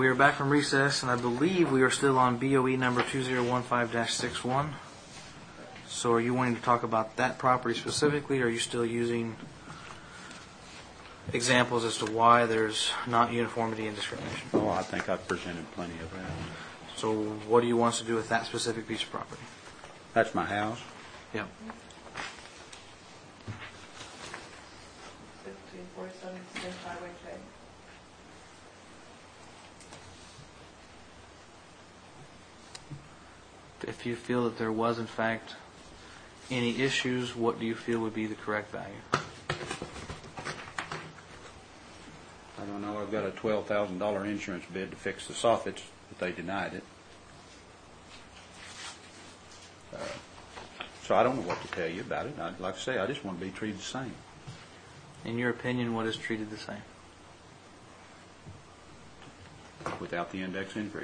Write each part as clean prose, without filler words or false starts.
We are back from recess, and I believe we are still on BOE number 2015-61. So are you wanting to talk about that property specifically, or are you still using examples as to why there's not uniformity and discrimination? Oh, I think I've presented plenty of that. So what do you want us to do with that specific piece of property? That's my house. Yep. 1547 Smith Highway J. If you feel that there was, in fact, any issues, what do you feel would be the correct value? I don't know. I've got a $12,000 insurance bid to fix the soffits, but they denied it. So I don't know what to tell you about it. Like I say, I just want to be treated the same. In your opinion, what is treated the same? Without the index increase.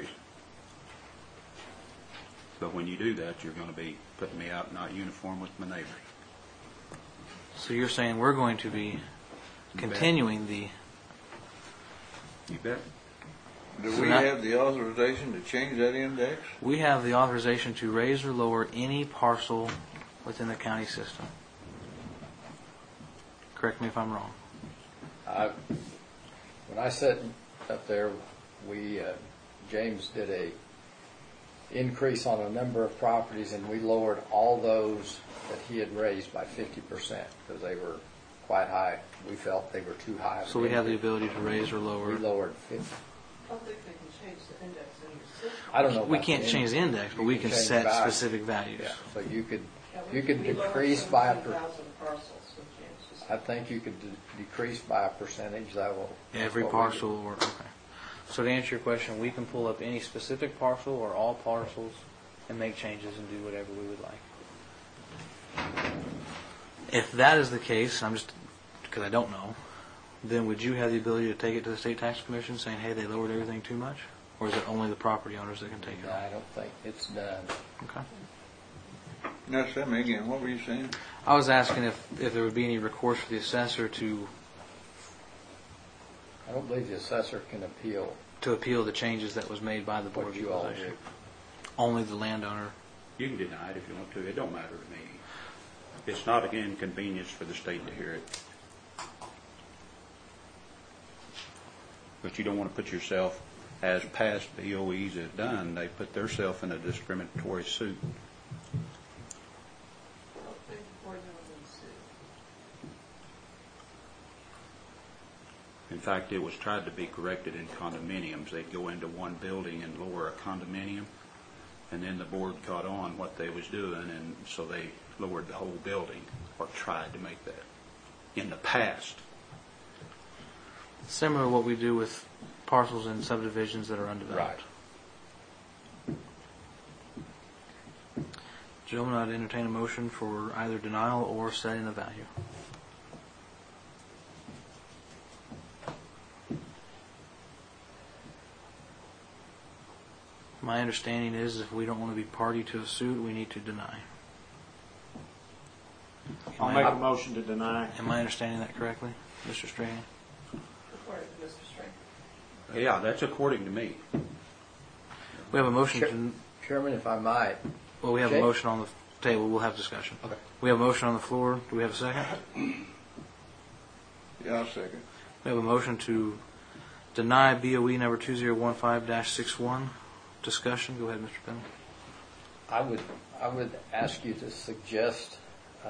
But when you do that, you're going to be putting me out not uniform with my neighbors. So you're saying we're going to be continuing the... You bet. Do we have the authorization to change that index? We have the authorization to raise or lower any parcel within the county system. Correct me if I'm wrong. When I sat up there, James did a increase on a number of properties, and we lowered all those that he had raised by 50% because they were quite high. We felt they were too high. So we have the ability to raise or lower. We lowered 50. I don't think they can change the index in your system. I don't know. We can't change the index, but we can set specific values. Yeah. So you could We decrease by 17,000 parcels with James. I think you could decrease by a percentage. That will Every parcel, or okay. So to answer your question, we can pull up any specific parcel or all parcels and make changes and do whatever we would like. If that is the case, I'm just because I don't know, then would you have the ability to take it to the state tax commission saying, hey, they lowered everything too much? Or is it only the property owners that can take it? No, I don't think it's done. Okay. No, say me again. What were you saying? I was asking if there would be any recourse for the assessor to I don't believe the assessor can appeal the changes that was made by the Board what of you all Equalization. do. Only the landowner. You can deny it if you want to. It don't matter to me. It's not an inconvenience for the state to hear it. But you don't want to put yourself, as past BOEs have done, they put themselves in a discriminatory suit. I don't think the board knows them In fact, it was tried to be corrected in condominiums. They'd go into one building and lower a condominium, and then the board caught on what they was doing, and so they lowered the whole building, or tried to make that in the past. Similar to what we do with parcels and subdivisions that are undeveloped. Right. Gentlemen, I'd entertain a motion for either denial or setting the value. My understanding is if we don't want to be party to a suit, we need to deny. I'll make a motion to deny. Am I understanding that correctly, Mr. Strahan? according to Mr. Strang. Yeah, that's according to me. We have a motion. Chairman, if I might. Well, we have a Jay? motion on the table. We'll have discussion. Okay. We have a motion on the floor. Do we have a second? Yeah, I'll second. We have a motion to deny BOE number 2015-61. Discussion. Go ahead, Mr. Pennell. I would ask you to suggest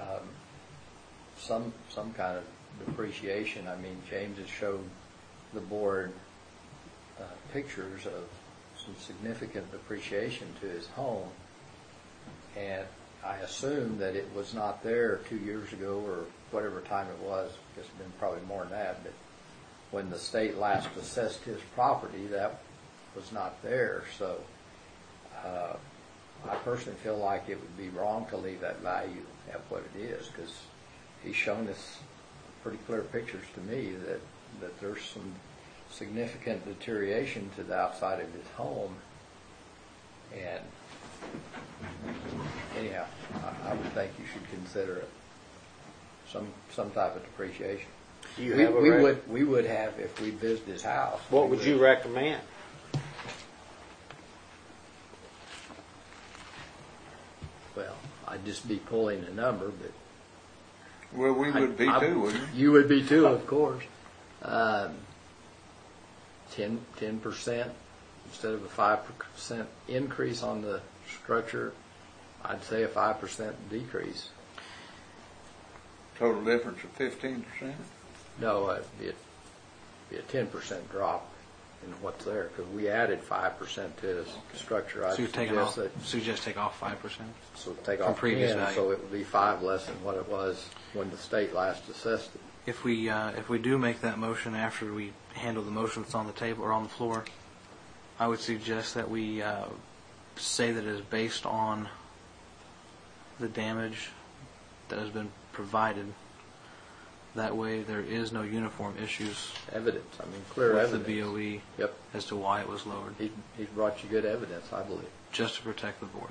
some kind of depreciation. I mean, James has showed the board pictures of some significant depreciation to his home, and I assume that it was not there 2 years ago or whatever time it was. It's been probably more than that, but when the state last assessed his property, that was not there. So I personally feel like it would be wrong to leave that value at what it is, because he's shown us pretty clear pictures to me that there's some significant deterioration to the outside of his home. And anyhow, I would think you should consider it some type of depreciation. We We would have if we visited his house. What would you recommend? I'd just be pulling a number, but. Well, we would be too, wouldn't we? You would be too, of course. 10% instead of a 5% increase on the structure, I'd say a 5% decrease. Total difference of 15%? No, it'd be a 10% drop in what's there, because we added 5% to the structure. I'd So you're taking off, suggest that, so you just take off 5%? so take from off previous 10, value. so it would be 5 less than what it was when the state last assessed it. If we do make that motion after we handle the motion that's on the table or on the floor, I would suggest that we say that it is based on the damage that has been provided. That way there is no uniform issues Evidence, I mean, clear with evidence. the BOE Yep, as to why it was lowered, he's brought you good evidence, I believe. just to protect the board.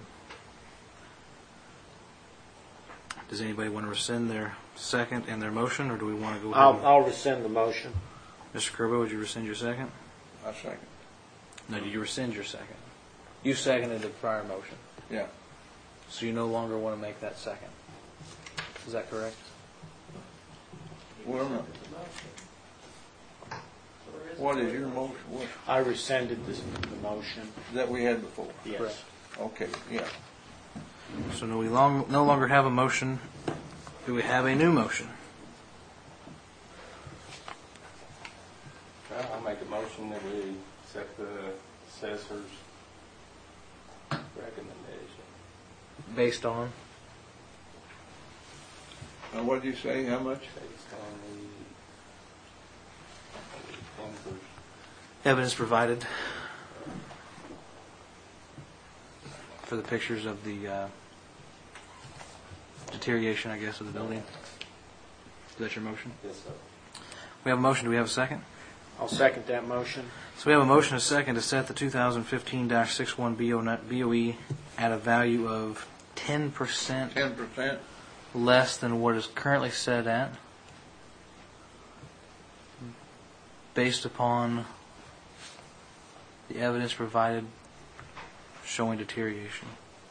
Does anybody want to rescind their second and their motion, or do we want to go ahead? I'll rescind the motion. Mr. Kerbo, would you rescind your second? I second. No, did you rescind your second? You seconded the prior motion, Yeah. so you no longer want to make that second. Is that correct? Well, no. What is your motion? What, I rescinded the motion. that we had before? Yes. Correct. Okay, yeah. So no, we no longer have a motion. Do we have a new motion? Well, I'll make a motion that we accept the assessor's recommendation. Based on? Now, what did you say, how much? Based on the 10%. Evidence provided for the pictures of the deterioration, I guess, of the building. Is that your motion? Yes, sir. We have a motion. Do we have a second? I'll second that motion. So we have a motion and a second to set the 2015-61 BOE at a value of 10% 10%? less than what is currently set at, based upon the evidence provided showing deterioration.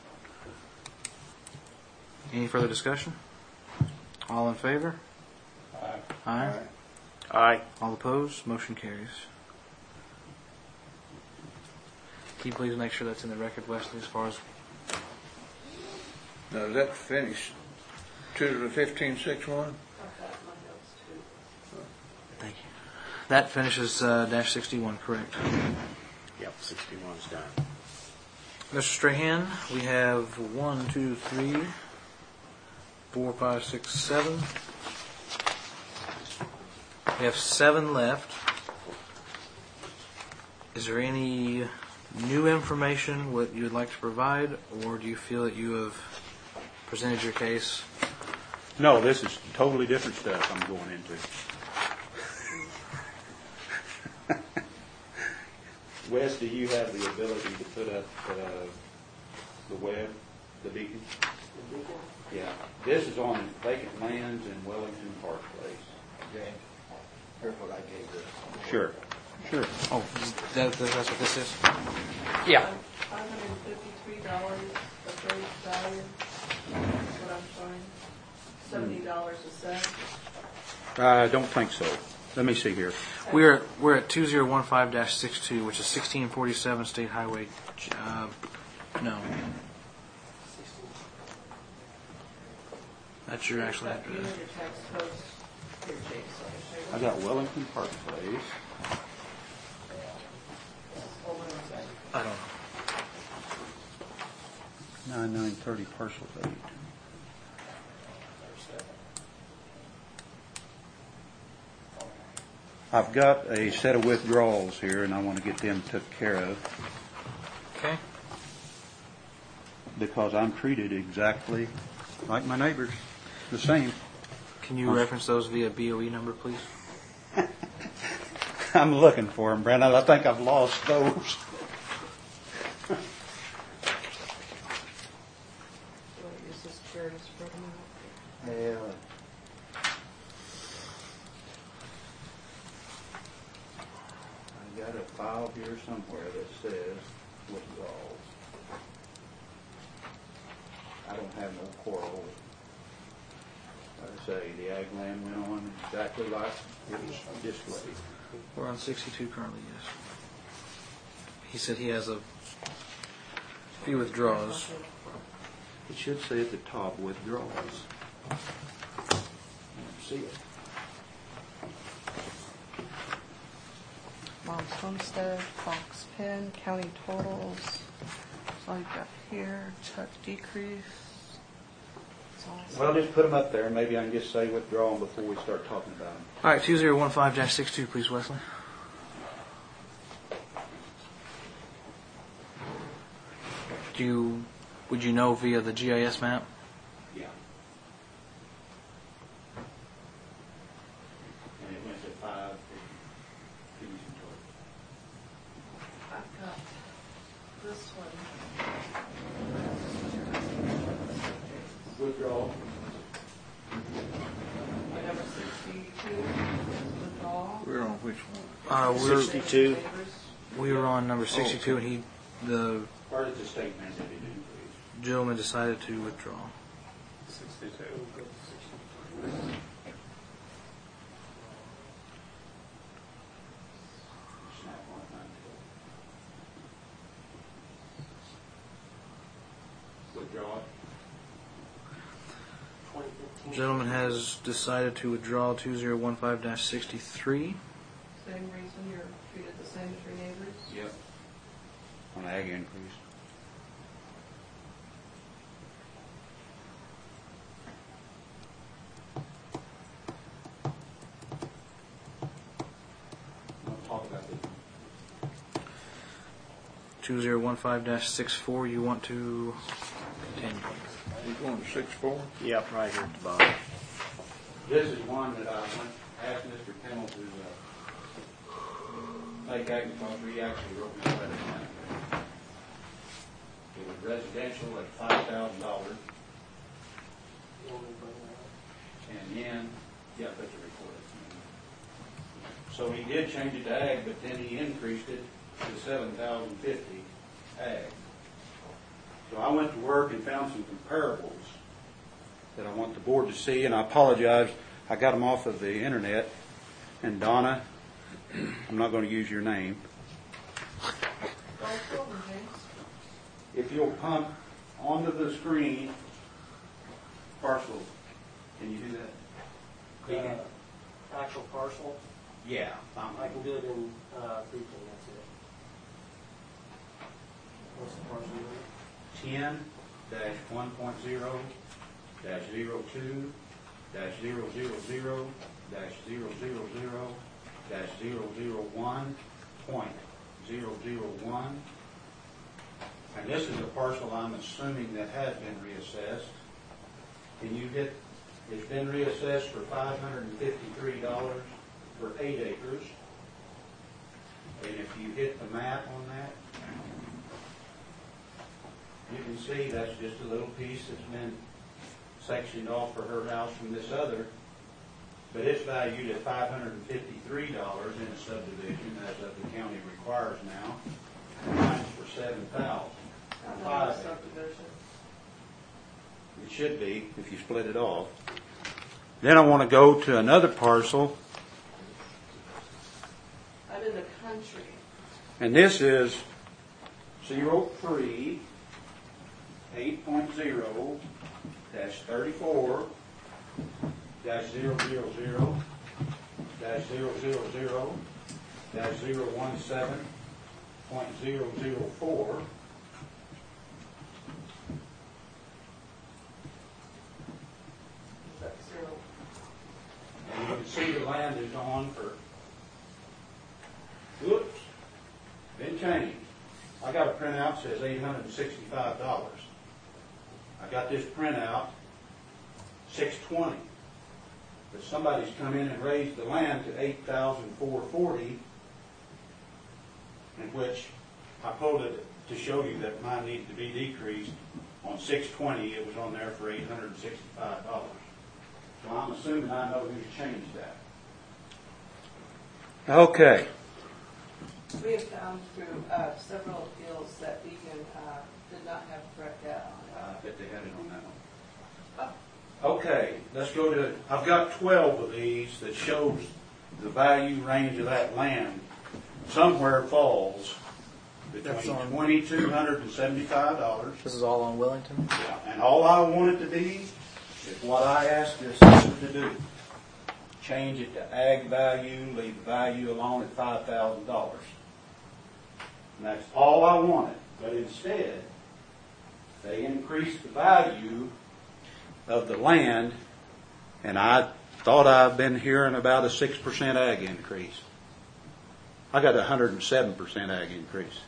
Any further discussion? All in favor? Aye. Aye. Aye. All opposed? Motion carries. Can you please make sure that's in the record, Wesley, as far as... Now, is that finished to the 1561? I've got my notes too. Thank you. That finishes dash 61, correct. Yep, 61's done. Mr. Strahan, we have 1, 2, 3, 4, 5, 6, 7. We have 7 left. Is there any new information what you would like to provide, or do you feel that you have presented your case? No, this is totally different stuff I'm going into. Wes, do you have the ability to put up the web, the beacon? Yeah. This is on vacant lands in Wellington Park Place. James, here's what I gave you. Sure. Sure. Oh, that's what this is? Yeah. $553 appraised value. That's what I'm showing. $70 a cent. I don't think so. Let me see here. We're at 2015-62, which is 1647 State Highway. No. That's your actual That address. unit tax code. Here, James, I got Wellington Park Place. hold on a second. I don't know. 9930 parcel 8. I've got a set of withdrawals here, and I want to get them took care of Okay. because I'm treated exactly like my neighbors, the same. Can you reference those via BOE number, please? I'm looking for them, Brandon. I think I've lost those. So use this chair to spread them out. Yeah. I got a file here somewhere that says withdrawals. I don't have no quarrel. Like I say, the ag land went on exactly like it was displayed. We're on 62 currently, yes. He said he has a few withdrawals. It should say at the top, withdrawals. I don't see it. Mom's Homestead, Fox Pen, county totals. That's all you've got here. Chuck decrease. That's all I see. Well, just put them up there, and maybe I can just say withdraw them before we start talking about them. All right, 2015-62, please, Wesley. Would you know via the GIS map? Yeah. And it went to 5 fees in total. I've got this one. Withdrawal. Number 62, withdrawal. We're on which one? We're 62. we were on number 62, and the Or is the state mandated increase? gentleman decided to withdraw. 62. Snap on it, not withdraw it. Gentleman has decided to withdraw 2015-63. Same reason you're treated the same as your neighbors? Yep. On ag increase. We'll talk about it. 2015-64, you want to continue. You going to 6-4? Yep, right here at the bottom. This is one that I went, asked Mr. Pennell to make agriculture. He actually wrote me a letter on it. It was residential at $5,000. And then, yeah, that's a record. So he did change it to ag, but then he increased it to $7,050 ag. So I went to work and found some comparables that I want the board to see, and I apologize, I got them off of the internet. And Donna, I'm not going to use your name. Go forward, James. If you'll pump onto the screen parcel, can you do that? Actual parcel, Yeah. I can do it in Beacon, that's it. What's the parcel number? 10-1.0-000-001.001. And this is a parcel I'm assuming that has been reassessed. And you get, it's been reassessed for $553 for 8 acres. And if you hit the map on that, you can see that's just a little piece that's been sectioned off for her house from this other. But it's valued at $553 in a subdivision, as of the county requires now. Mine's for $7,000. Not a subdivision. It should be if you split it off. Then I want to go to another parcel, I'm in the country. and this is 03 8.0 -34 -000 -000 -017.004. That's zero. And you can see the land is on for, whoops, been changed. I got a printout that says $865. I got this printout, $620. But somebody's come in and raised the land to $8,440, in which I pulled it to show you that mine needed to be decreased. On $620, it was on there for $865. So I'm assuming I know who's changed that. Okay. We have found through several appeals that Beacon did not have correct data on I bet they had it on that one. Okay, let's go to, I've got 12 of these that shows the value range of that land. Somewhere falls between $2,275. This is all on Wellington? Yeah, and all I want it to be is what I asked the assessor to do. Change it to ag value, leave the value alone at $5,000. And that's all I wanted. But instead, they increased the value of the land, and I thought I've been hearing about a 6% ag increase. I got a 107% ag increase.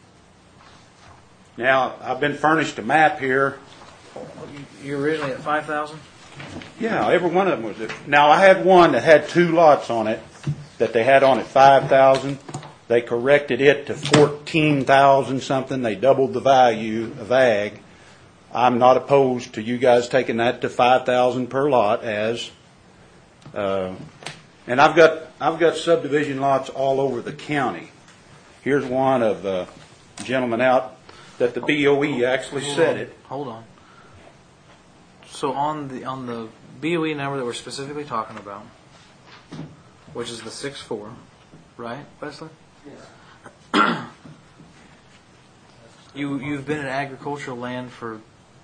Now, I've been furnished a map here. You're originally at 5,000? Yeah, every one of them was. Now, I had one that had 2 lots on it that they had on at 5,000. They corrected it to 14,000 something. They doubled the value of ag. I'm not opposed to you guys taking that to 5,000 per lot as, and I've got subdivision lots all over the county. Here's one of a gentleman out that the BOE actually said it. Hold on. So on the BOE number that we're specifically talking about, which is the 6.4, right, Wesley? Yes. You've been in agricultural land for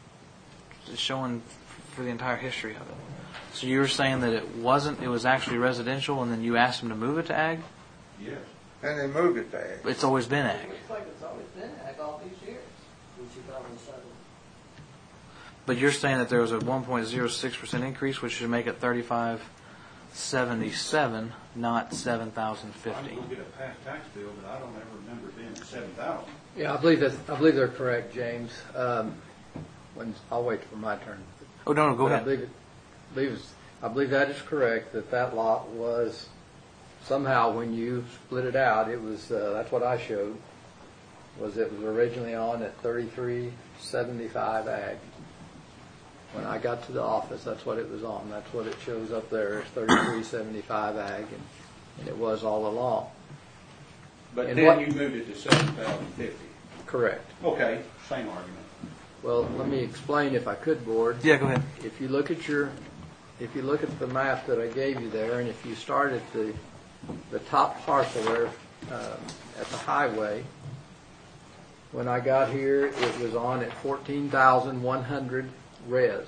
the entire history of it. So you were saying that it was actually residential, and then you asked them to move it to ag? Yes. And they moved it to ag. It's always been ag. Looks like it's always been ag all these years. In 2007. But you're saying that there was a 1.06% increase, which should make it 3,577, not 7,050. I'm going to get a past tax bill, but I don't ever remember it being at 7,000. Yeah, I believe they're correct, James. I'll wait for my turn. Oh, no, go But ahead. I believe that is correct, that lot was, somehow when you split it out, it was, that's what I showed, it was originally on at 3375 ag. When I got to the office, that's what it was on. That's what it shows up there, it's 3375 ag, and it was all along. But And then what- you moved it to 7,050. Correct. Okay, same argument. Well, let me explain if I could, Board. Yeah, go ahead. If you look at the map that I gave you there, and if you start at the top parcel there at the highway, when I got here, it was on at 14,100 res.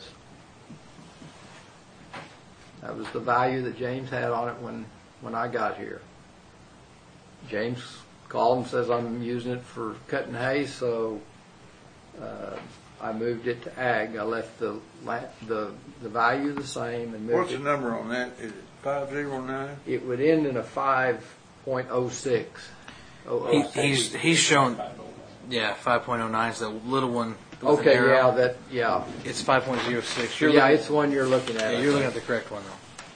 That was the value that James had on it when I got here. James called and says I'm using it for cutting hay, so I moved it to ag. I left the value the same and moved What's it. the number on that? Is it 509? It would end in a 5.06. He's shown, 5.09 is the little one. With Okay, an arrow. yeah. It's 5.06. Yeah, it's the one you're looking at. Yeah, you're looking at the correct one,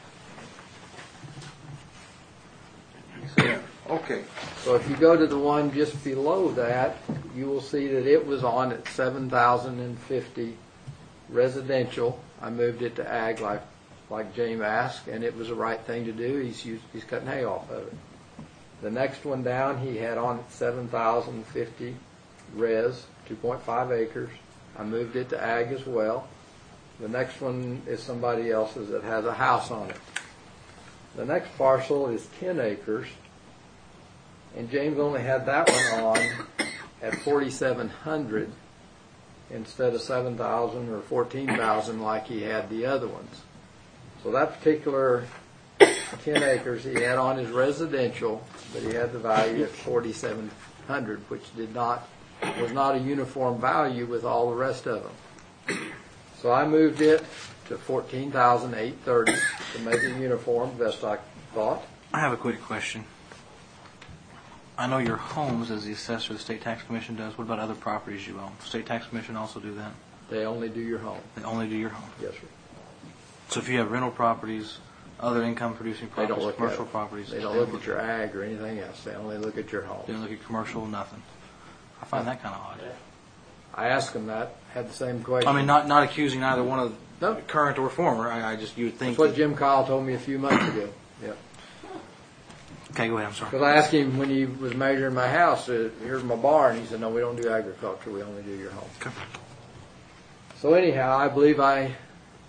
though. Yeah. Okay. So if you go to the one just below that, you will see that it was on at 7,050 residential. I moved it to ag like James asked, and it was the right thing to do. He's cutting hay off of it. The next one down, he had on at 7,050 res, 2.5 acres. I moved it to ag as well. The next one is somebody else's that has a house on it. The next parcel is 10 acres. And James only had that one on at 4,700 instead of 7,000 or 14,000 like he had the other ones. So that particular 10 acres he had on his residential, but he had the value at 4,700, which was not a uniform value with all the rest of them. So I moved it to 14,830 to make it uniform, best I thought. I have a quick question. I know your homes, as the assessor, the State Tax Commission does. What about other properties you own? State Tax Commission also do that? They only do your home. They only do your home. Yes, sir. So if you have rental properties, other income-producing They don't properties, look commercial at it. properties, They don't look at your ag or anything else. They only look at your home. They don't look at commercial, nothing. I find that kind of odd. I asked them that, had the same question. I mean, not accusing either one of No. current or former. I just, you would think. That's what Jim Kyle told me a few months ago. Yeah. Okay, go ahead. I'm sorry. Because I asked him when he was measuring my house, here's my barn. He said, no, we don't do agriculture. We only do your home. Okay. So anyhow, I believe I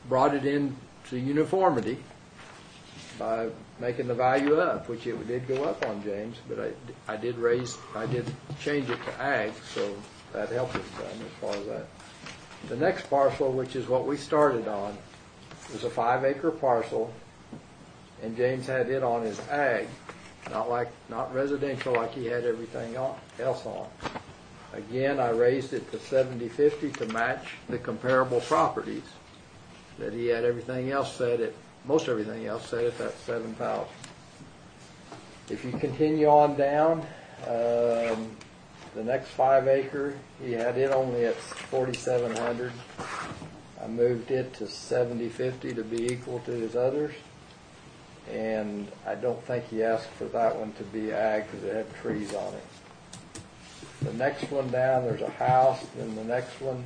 brought it into uniformity by making the value up, which it did go up on James, but I did change it to ag, so that helped us some as far as that. The next parcel, which is what we started on, was a 5-acre parcel, and James had it on his ag, not residential like he had everything else on. Again, I raised it to 70/50 to match the comparable properties that he had everything else set at, most everything else set at that 7,000. If you continue on down, the next 5-acre, he had it only at 4,700. I moved it to 70/50 to be equal to his others. And I don't think he asked for that one to be ag because it had trees on it. The next one down, there's a house. Then the next one,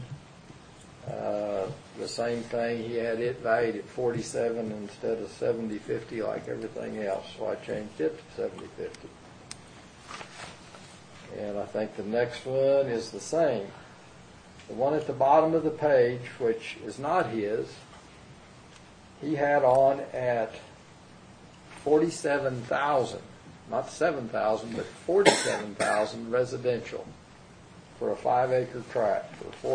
the same thing. He had it valued at 47 instead of 70/50 like everything else. So I changed it to 70/50. And I think the next one is the same. The one at the bottom of the page, which is not his, he had on at 47,000, not 7,000, but 47,000 residential for a 5-acre tract for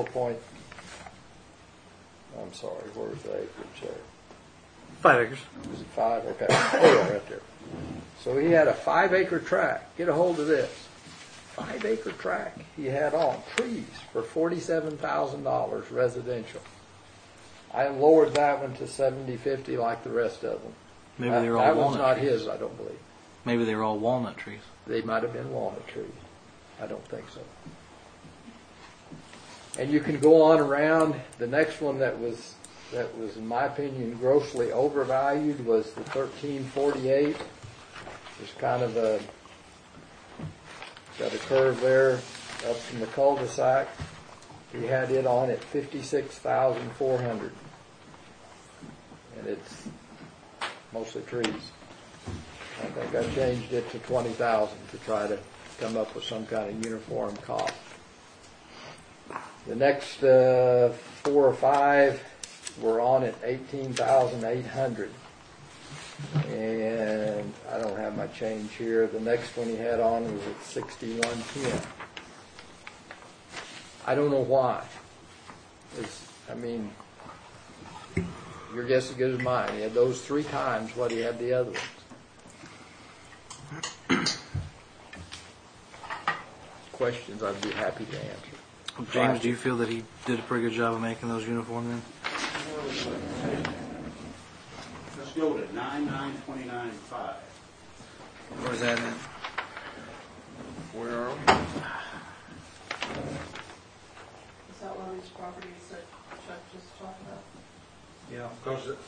where's the acreage there? 5 acres. Is it 5? Okay. There you are, right there. So he had a 5-acre tract. Get a hold of this. 5-acre tract he had on trees for $47,000 residential. I lowered that one to 70/50 like the rest of them. Maybe they were all that one's walnut not trees. his, I don't believe. Maybe they were all walnut trees. They might have been walnut trees. I don't think so. And you can go on around. The next one that was in my opinion grossly overvalued was the 1348. There's kind of got a curve there up from the cul-de-sac. He had it on at 56,400, and it's mostly trees. I think I changed it to 20,000 to try to come up with some kind of uniform cost. The next 4 or 5 were on at 18,800. And I don't have my change here. The next one he had on was at 6110. I don't know why. Your guess is as good as mine. He had those 3 times what he had the other ones. Questions I'd be happy to answer. James, do you feel that he did a pretty good job of making those uniform then? Let's go to 9929.5. Where's that at? Where are we? Is that one of these properties that Chuck just talked about? Yeah, because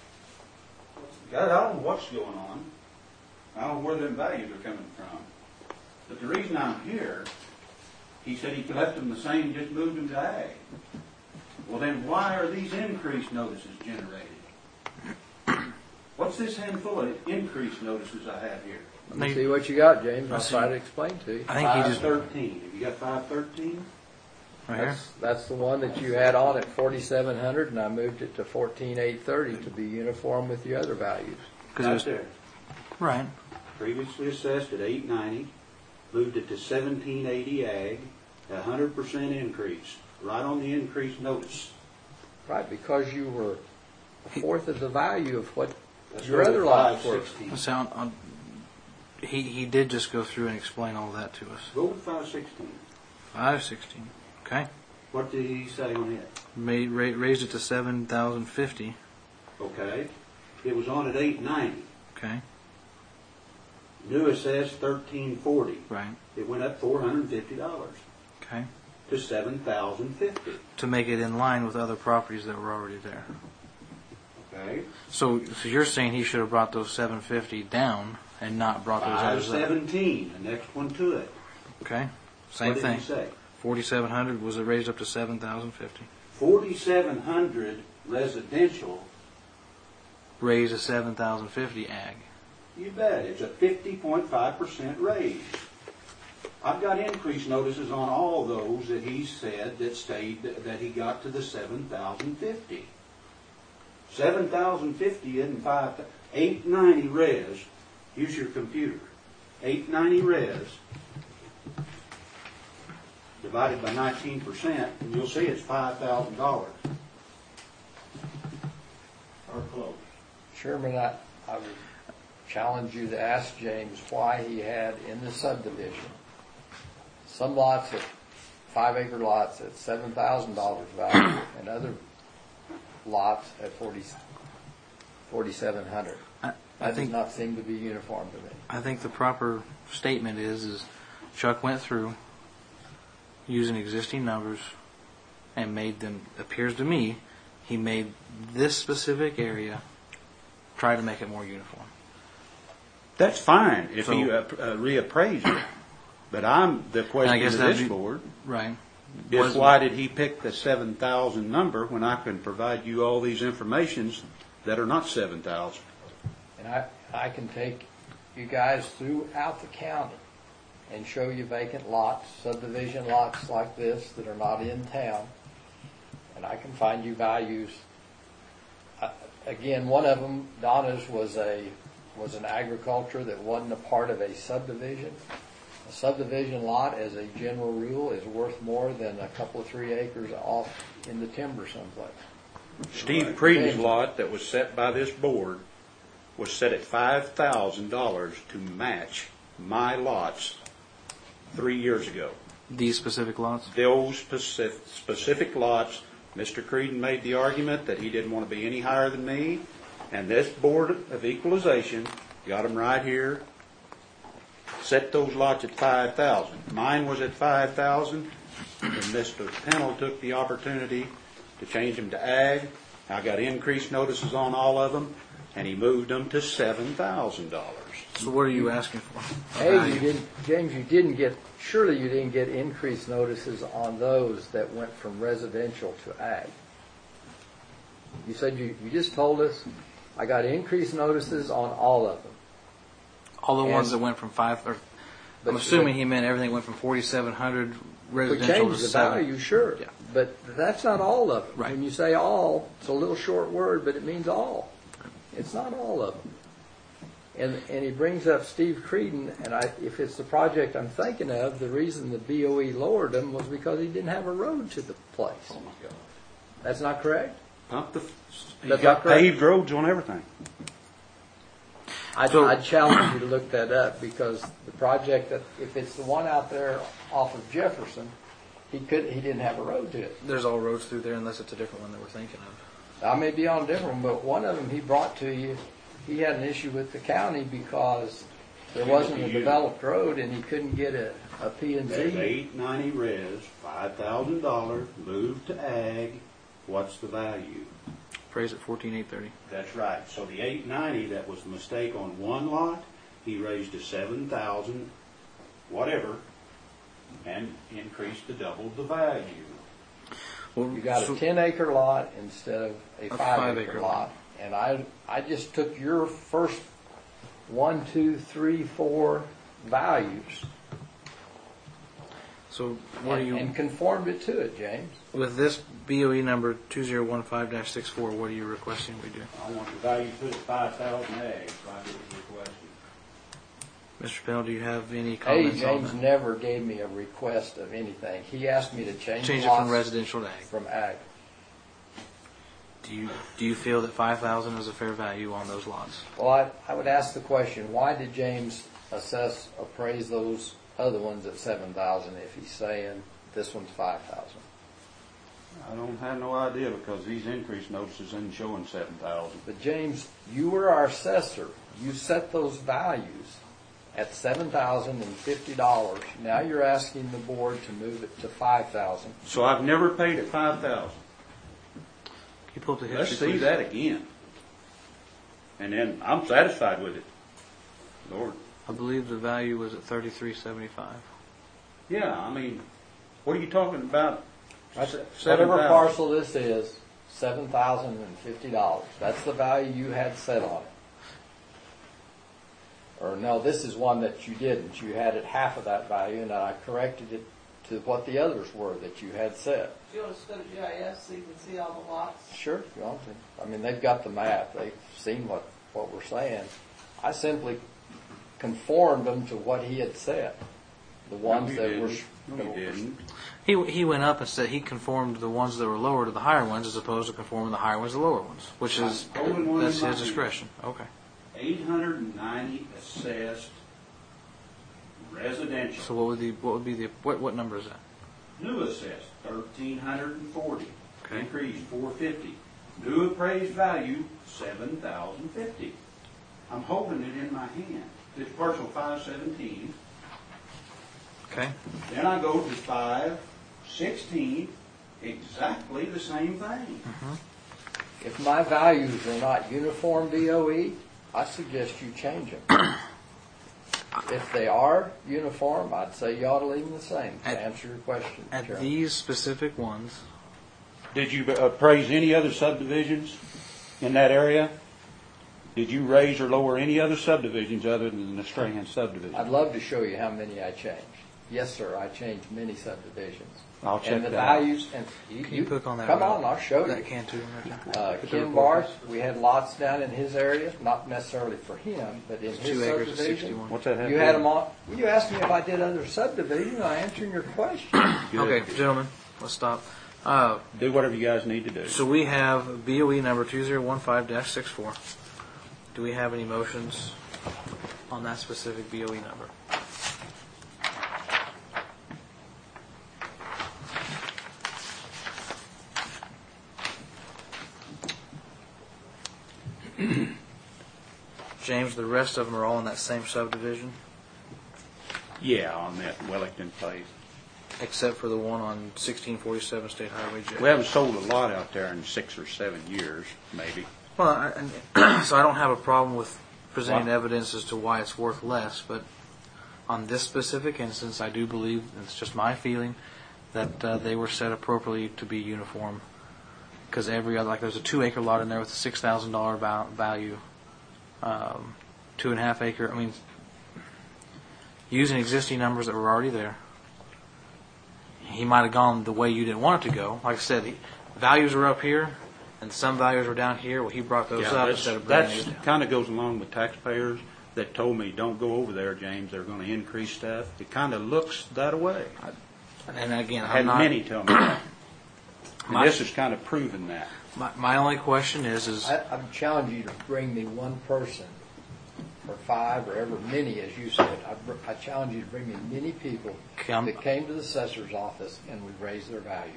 I don't know what's going on. I don't know where them values are coming from. But the reason I'm here, he said he left them the same, just moved them to ag. Well, then why are these increase notices generated? What's this handful of increase notices I have here? Let me see what you got, James. I'll try to explain to you. I think he just 513. Have you got 513? right here. That's the one that you had on at 4,700, and I moved it to 14,830 to be uniform with the other values. Because it was there. right. Previously assessed at 890, moved it to 1780 ag, 100% increase, right on the increase notice. Right, because you were a fourth of the value of what That's your other lots were. 516. Sound. He did just go through and explain all that to us. Go with 516. 516. Okay. What did he say on it? Raised it to 7,050. Okay. It was on at 890. Okay. New assessed 1340. Right. It went up $450 Okay. to 7,050. To make it in line with other properties that were already there. Okay. So you're saying he should have brought those 750 down and not brought those others up. 517, the next one to it. Okay. Same What did thing. he say? 4,700 was it raised up to 7,050. 4,700 residential. Raised to 7,050 ag. You bet. It's a 50.5% raise. I've got increase notices on all those that he said that stayed, that he got to the 7,050. 7,050 isn't 890 res. Use your computer. 890 res divided by 19%, and you'll see it's $5,000. Or close. Chairman, I would challenge you to ask James why he had in the subdivision some lots at 5-acre lots at $7,000 value and other lots at $4,700. That does not seem to be uniform to me. I think the proper statement is Chuck went through using existing numbers and made them, appears to me, he made this specific area try to make it more uniform. That's fine if So- you reappraise it. But the question guess to that'd this be- board Right. is why did he pick the 7,000 number when I can provide you all these informations that are not 7,000? And I can take you guys throughout the county and show you vacant lots, subdivision lots like this that are not in town, and I can find you values. Again, one of them, Donna's, was an agriculture that wasn't a part of a subdivision. A subdivision lot, as a general rule, is worth more than a couple of 3 acres off in the timber someplace. Steve Creedon's lot that was set by this board was set at $5,000 to match my lots 3 years ago. These specific lots? Those specific lots, Mr. Creedon made the argument that he didn't want to be any higher than me, and this Board of Equalization got them right here, set those lots at 5,000. Mine was at 5,000, and Mr. Pennell took the opportunity to change them to ag. I got increased notices on all of them, and he moved them to $7,000. So what are you asking for? Hey, you didn't, James, surely you didn't get increased notices on those that went from residential to ag. You said you just told us, I got increased notices on all of them. All the ones And- that went from I'm But- assuming he meant everything went from 4,700 We residential changed to the 7. value, sure. Yeah. But that's not all of them. Right. When you say all, it's a little short word, but it means all. It's not all of them. And he brings up Steve Creedon, and if it's the project I'm thinking of, the reason the BOE lowered him was because he didn't have a road to the place. Oh my God. That's not correct? He That's got not correct. paved roads on everything. I'd challenge you to look that up, because the project that, if it's the one out there off of Jefferson, he didn't have a road to it. There's all roads through there unless it's a different one that we're thinking of. I may be on a different one, but one of them he brought to you, he had an issue with the county because there wasn't a developed road and he couldn't get a P and That's Z. 890 res, $5,000, moved to ag. What's the value? Praise at 14,830. That's right. So the 890 that was the mistake on one lot, he raised to 7,000, whatever, and increased to double the value. Well, You got a 10-acre lot instead of a 5-acre lot. And I just took your first 1, 2, 3, 4 values So what are you and conformed it to it, James. with this BOE number 2015-64? What are you requesting we do, I want the value put at 5,000 ag, so I did request it. Mr. Pennell? Do you have any Hey, comments on James that? never gave me a request of anything. He asked me to change Change it lots from residential to ag. from ag. Do you feel that 5,000 is a fair value on those lots? Well, I would ask the question, why did James appraise those other ones at 7,000 if he's saying this one's 5,000? I don't have no idea because these increased notices isn't showing 7,000. But James, you were our assessor. You set those values at $7,050. Now you're asking the board to move it to 5,000. So I've never paid at 5,000. Can you pull up the history, Let's see please? that again. And then I'm satisfied with it. Lord. I believe the value was at 3375. Yeah, I mean, what are you talking about? Whatever 7,000. parcel this is, $7,050. That's the value you had set on it. Or no, this is one that you didn't. You had it half of that value, and I corrected it to what the others were that you had set. Do you want us to go to GIS so you can see all the lots? Sure, if you want to. I mean, they've got the map. They've seen what we're saying. I simply conformed them to what he had said. The ones that were... No, he didn't. He went up and said he conformed the ones that were lower to the higher ones as opposed to conforming the higher ones to the lower ones, which is, Holding one that's in his my discretion. Okay. 890 assessed residential. So what would be the what number is that? New assessed, 1,340. Okay. Increased, 450. New appraised value, 7,050. I'm holding it in my hand. It's parcel 517. Okay. Then I go to 516, exactly the same thing. If my values are not uniform BOE, I suggest you change them. If they are uniform, I'd say you ought to leave them the same, to answer your question, At Chairman. these specific ones, Did you appraise any other subdivisions in that area? Did you raise or lower any other subdivisions other than the Strahan subdivision? I'd love to show you how many I changed. Yes, sir, I changed many subdivisions. I'll check And the that out. values, and can you click on that? come row? on, I'll show That you. can too. Right there. Ken Barth, we had lots down in his area, not necessarily for him, but in his 2 acres and subdivision. 61. What's that have You to had do? them on. Well, you asked me if I did other subdivisions. I'm answering your question. Okay, gentlemen, let's stop. Do whatever you guys need to do. So we have BOE number 2015-64. Do we have any motions on that specific BOE number? James, the rest of them are all in that same subdivision, Yeah, on that Wellington Place. except for the one on 1647 State Highway J. We haven't sold a lot out there in 6 or 7 years, maybe. Well, so I don't have a problem with presenting evidence as to why it's worth less, but on this specific instance, I do believe, and it's just my feeling, that they were set appropriately to be uniform. Because every other, like there's a 2-acre lot in there with a $6,000 value, 2.5 acre. I mean, using existing numbers that were already there. He might have gone the way you didn't want it to go. Like I said, the values were up here, and some values were down here. Well, he brought those up instead of bringing it down. That kind of goes along with taxpayers that told me, don't go over there, James, they're going to increase stuff. It kind of looks that way. And again, I I'm had not. many tell me that. And My- this is kind of proving that. My only question is I challenge you to bring me one person, or 5, or ever many, as you said. I challenge you to bring me many people Come- that came to the assessor's office and we raised their values.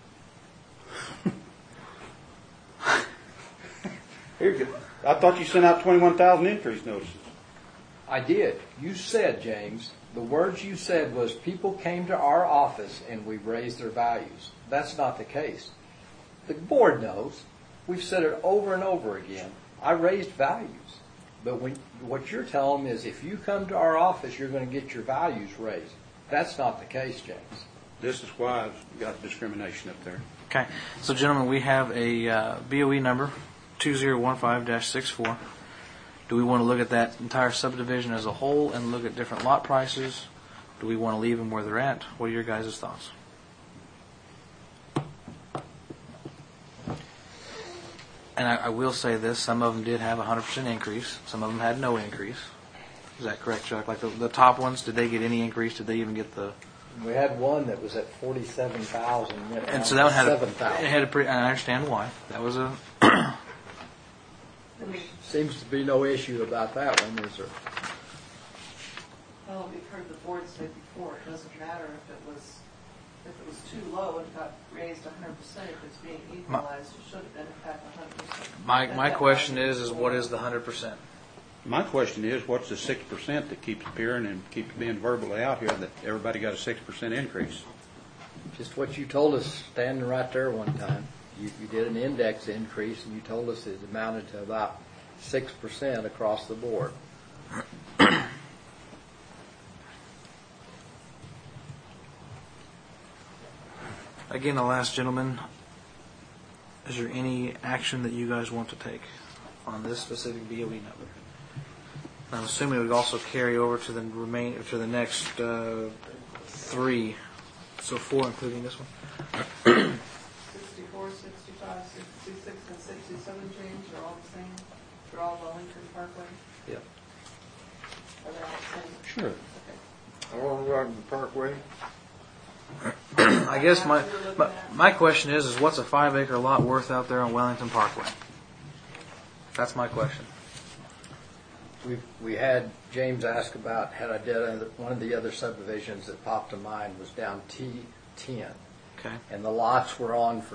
Here you go. I thought you sent out 21,000 increase notices. I did. You said, James, the words you said was people came to our office and we raised their values. That's not the case. The board knows. We've said it over and over again. I raised values. But what you're telling me is if you come to our office, you're going to get your values raised. That's not the case, James. This is why I've got discrimination up there. okay. So, gentlemen, we have a BOE number 2015-64. Do we want to look at that entire subdivision as a whole and look at different lot prices? Do we want to leave them where they're at? What are your guys' thoughts? And I will say this, some of them did have a 100% increase. Some of them had no increase. Is that correct, Chuck? Like the top ones, did they get any increase? Did they even get the... We had one that was at 47,000. And so that one had it 7,000. had a pretty... I understand why. That was a... Seems to be no issue about that one, is there? Well, we've heard the board say before, it doesn't matter if it was too low and got raised 100%, if it's being equalized, it should have been in fact 100%. My question is what is the 100%? My question is, what's the 6% that keeps appearing and keeps being verbally out here that everybody got a 6% increase? Just what you told us standing right there one time. You did an index increase and you told us it amounted to about 6% across the board. Again, I'll ask, gentlemen, is there any action that you guys want to take on this specific BOE number? I'm assuming it would also carry over to the next 3 So 4 including this one? 64, 65, 66, and 67, James, are all the same? They're all Wellington Parkway? Yep. Are they all the same? Sure. Okay. Along Wellington Parkway. I guess my question is what's a 5-acre lot worth out there on Wellington Parkway? That's my question. We had James ask about, had I did one of the other subdivisions that popped to mind was down T10. Okay. And the lots were on for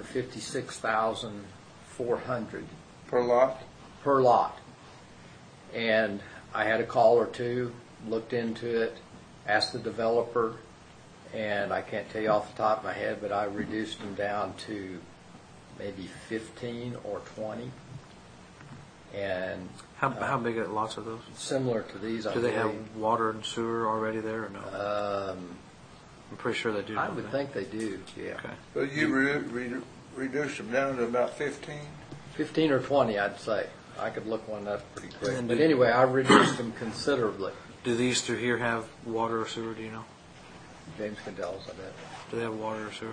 $56,400 Per lot? per lot. And I had a call or two, looked into it, asked the developer, and I can't tell you off the top of my head, but I reduced them down to maybe 15 or 20. And How big lots are those? similar to these, I Do they have believe. water and sewer already there or no? I'm pretty sure they do. I don't would they? think they do, yeah. Okay. But you reduced them down to about 15? 15 or 20, I'd say. I could look one up pretty quick. And But do- anyway, I reduced them considerably. Do these through here have water or sewer? Do you know? James can tell us, I bet. Do they have water or sewer?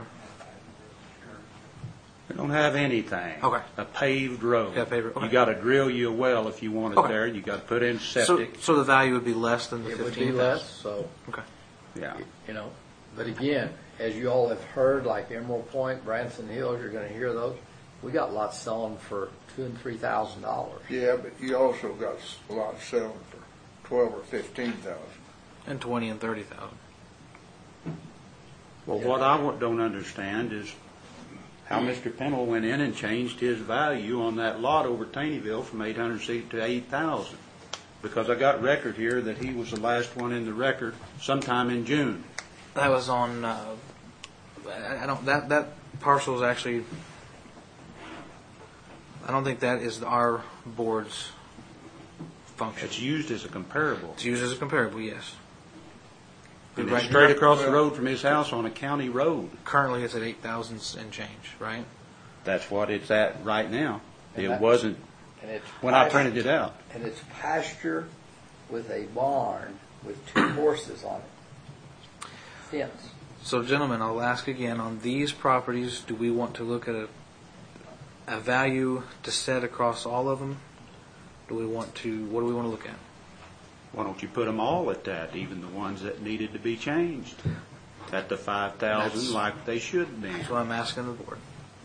They don't have anything. Okay. A paved road. Yeah, paved road. Okay. You got to drill you a well if you want it Okay. there. You got to put in So, septic. so the value would be less than the It 15,000? would be less, so, Okay. Yeah. you know. But again, as you all have heard, like Emerald Point, Branson Hills, you're going to hear those. We got lots selling for $2,000 and $3,000. Yeah, but you also got a lot selling for 12 or 15,000. And 20 and 30,000. Well, what I don't understand is how Mr. Pennell went in and changed his value on that lot over Taneyville from 800 to 8,000. Because I got record here that he was the last one in the record sometime in June. That was on. I don't. That parcel is actually. I don't think that is our board's function. It's used as a comparable. It's used as a comparable, yes. And Right it's straight here, across the road from his house on a county road. currently, it's at 8,000 and change, right? That's what it's at right now. And It that- wasn't And it's when I printed it out. And it's pasture with a barn with 2 horses on it. Fence. So, gentlemen, I'll ask again: on these properties, do we want to look at a value to set across all of them? Do we want to? What do we want to look at? Why don't you put them all at that, even the ones that needed to be changed? At the 5,000 like they should be. That's what I'm asking the board.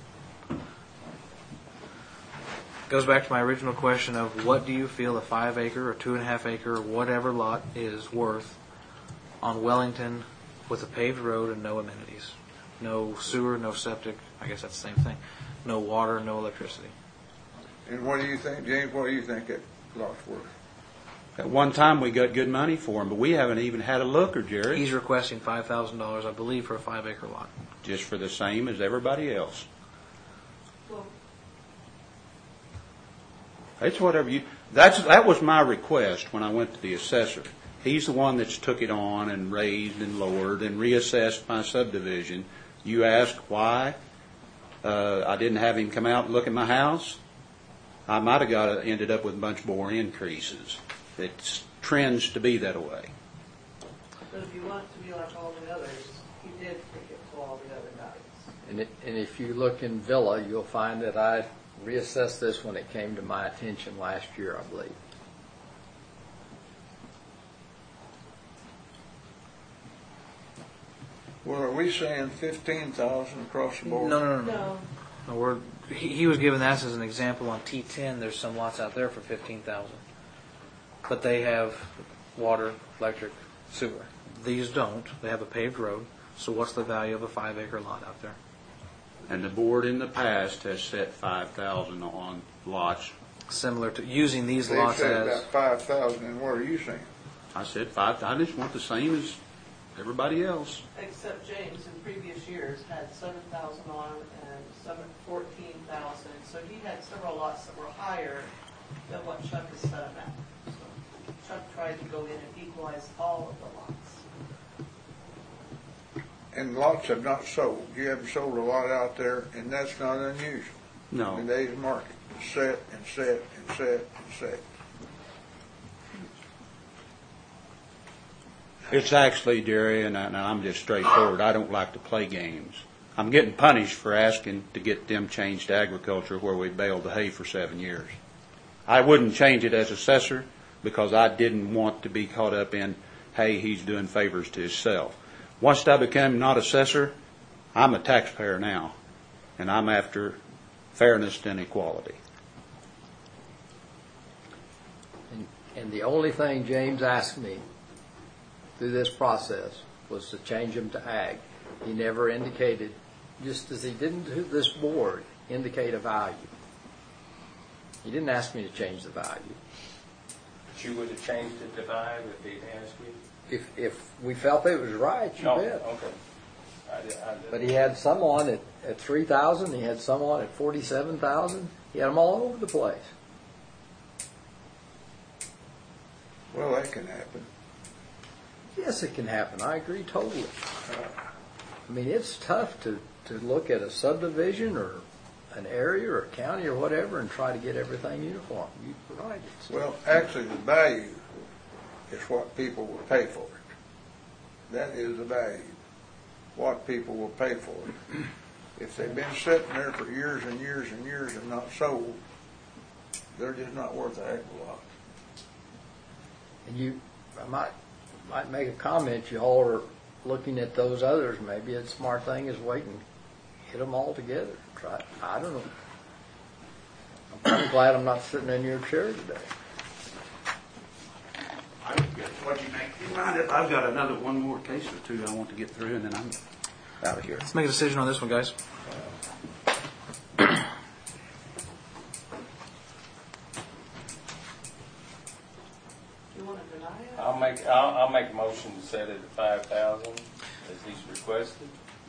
Goes back to my original question of what do you feel a 5-acre or 2.5-acre or whatever lot is worth on Wellington with a paved road and no amenities, no sewer, no septic. I guess that's the same thing. No water, no electricity. And what do you think, James, what do you think that lot's worth? At one time, we got good money for them, but we haven't even had a looker, Jerry. He's requesting $5,000, I believe, for a 5-acre lot. Just for the same as everybody else. Well, It's whatever you. That was my request when I went to the assessor. He's the one that's took it on and raised and lowered and reassessed my subdivision. You ask why I didn't have him come out and look at my house. I might have ended up with a bunch more increases. It trends to be that way. but if you want it to be like all the others, he did take it to all the other guys. And if you look in Villa, you'll find that I reassessed this when it came to my attention last year, I believe. Well, are we saying 15,000 across the board? No. No, No, he was giving that as an example on T10. There's some lots out there for 15,000, but they have water, electric, sewer. These don't. They have a paved road. So what's the value of a 5-acre lot out there? And the board in the past has set 5,000 on lots. Similar to using these They lots said as. about 5,000, and what are you saying? I said 5. I just want the same as everybody else. except James in previous years had 7,000 on and 14,000. So he had several lots that were higher than what Chuck has set him at. So Chuck tried to go in and equalize all of the lots. And lots have not sold. You haven't sold a lot out there, and that's not unusual. No. In today's market, set and set and set and set. It's actually, Jerry, and I'm just straightforward, I don't like to play games. I'm getting punished for asking to get them changed to agriculture where we baled the hay for 7 years. I wouldn't change it as assessor because I didn't want to be caught up in, hey, he's doing favors to himself. Once I became not assessor, I'm a taxpayer now, and I'm after fairness and equality. And the only thing James asked me through this process was to change him to ag. He never indicated, just as he didn't to this board, indicate a value. He didn't ask me to change the value. But you would have changed it to 5 if he'd asked you? If we felt it was right, you No, bet. okay. I did. But he had some on at 3,000. He had some on at 47,000. He had them all over the place. Well, that can happen. Yes, it can happen. I agree totally. I mean, it's tough to look at a subdivision or an area or a county or whatever and try to get everything uniform. You're right. Well, actually, the value is what people will pay for it. That is the value, what people will pay for it. If they've been sitting there for years and years and years and not sold, they're just not worth a heck of a lot. And I might make a comment. You all are looking at those others. Maybe a smart thing is wait and hit them all together. Try. I don't know. I'm kind of glad I'm not sitting in your chair today. What you make me mind it, I've got one more case or two I want to get through, and then I'm out of here. Let's make a decision on this one, guys. You want to deny it? I'll make a motion to set it at 5,000 as he's requested.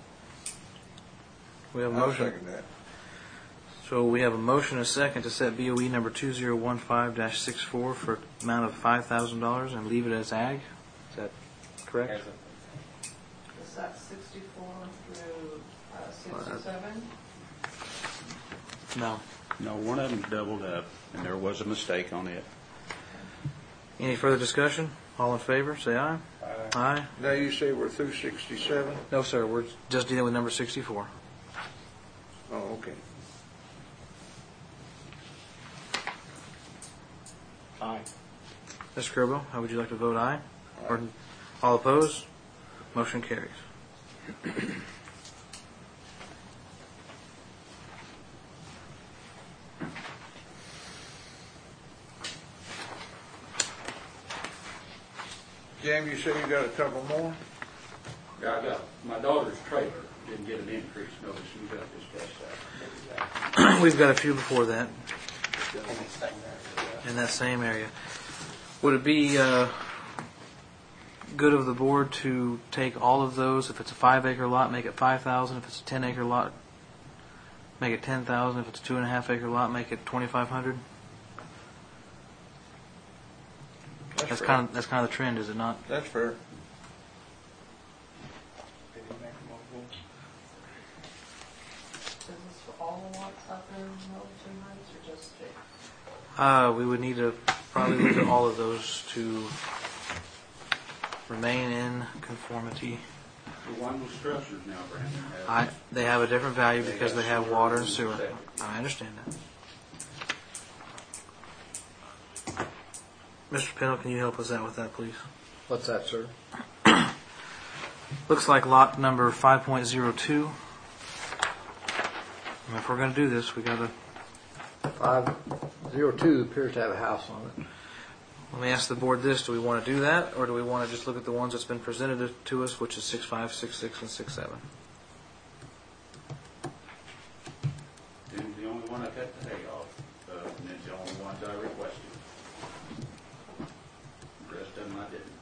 We have a I'll motion. second that. So we have a motion and a second to set BOE number 2015-64 for an amount of $5,000 and leave it as ag. Is that correct? As Is that 64 through 67? No. No, one of them's doubled up, and there was a mistake on it. Any further discussion? All in favor, say aye. Aye. Now you say we're through 67? No, sir. We're just dealing with number 64. Oh, okay. Aye. Mr. Kerbo, how would you like to vote aye? Or all opposed? Motion carries. Jim, you say you got a couple more? Yeah, I got my daughter's trailer didn't get an increase notice. We got to discuss that. We've got a few before that in the same area. in that same area. Would it be good of the board to take all of those? If it's a 5-acre lot, make it 5,000. If it's a 10-acre lot, make it 10,000. If it's a 2.5-acre lot, make it 2,500. That's fair. kind of the trend, is it not? That's fair. Did he make a motion? Is this for all the lots out there in Milton Heights or just Jake? We would need to probably look at all of those to remain in conformity. The one with structures now, Brandon. They have a different value because they have water and sewer. I understand that. Mr. Pennell, can you help us out with that, please? What's that, sir? Looks like lot number 5.02. If we're going to do this, we got to. 502 appears to have a house on it. Let me ask the board this: do we want to do that, or do we want to just look at the ones that's been presented to us, which is 6.5, 6.6, and 6.7? And the only one I cut the hay off, and it's the only ones I requested. The rest of them I didn't.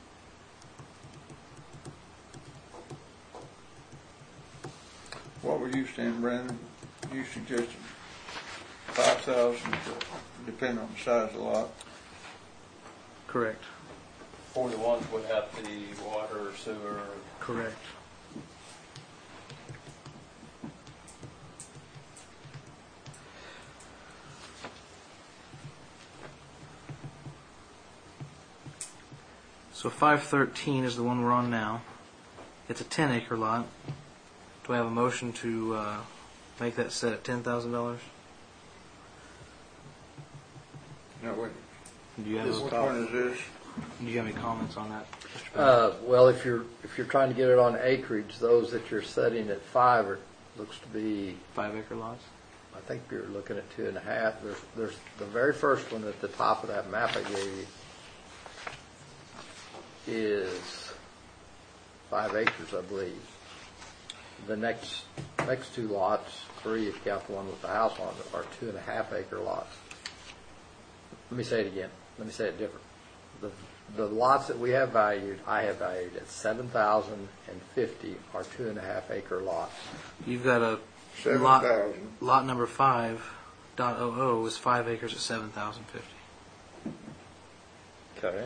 What were you saying, Brandon? You suggested 5,000, depending on the size of the lot. Correct. For the ones without the water or sewer. Correct. So 513 is the one we're on now. It's a 10-acre lot. Do I have a motion to make that set at $10,000? Now, wait, Do you have which one is this? Do you have any comments on that, Mr. Bennett? Well, if you're trying to get it on acreage, those that you're setting at 5 looks to be, 5-acre lots. I think you're looking at 2.5. There's the very first one at the top of that map I gave you is 5 acres, I believe. The next two lots, 3 if you count the one with the house on it, are 2.5-acre lots. Let me say it again. Let me say it different. The lots that we have valued, I have valued at $7,050 are 2.5-acre lots. You've got a 7,000. lot number 5.00 is 5 acres at $7,050. Okay.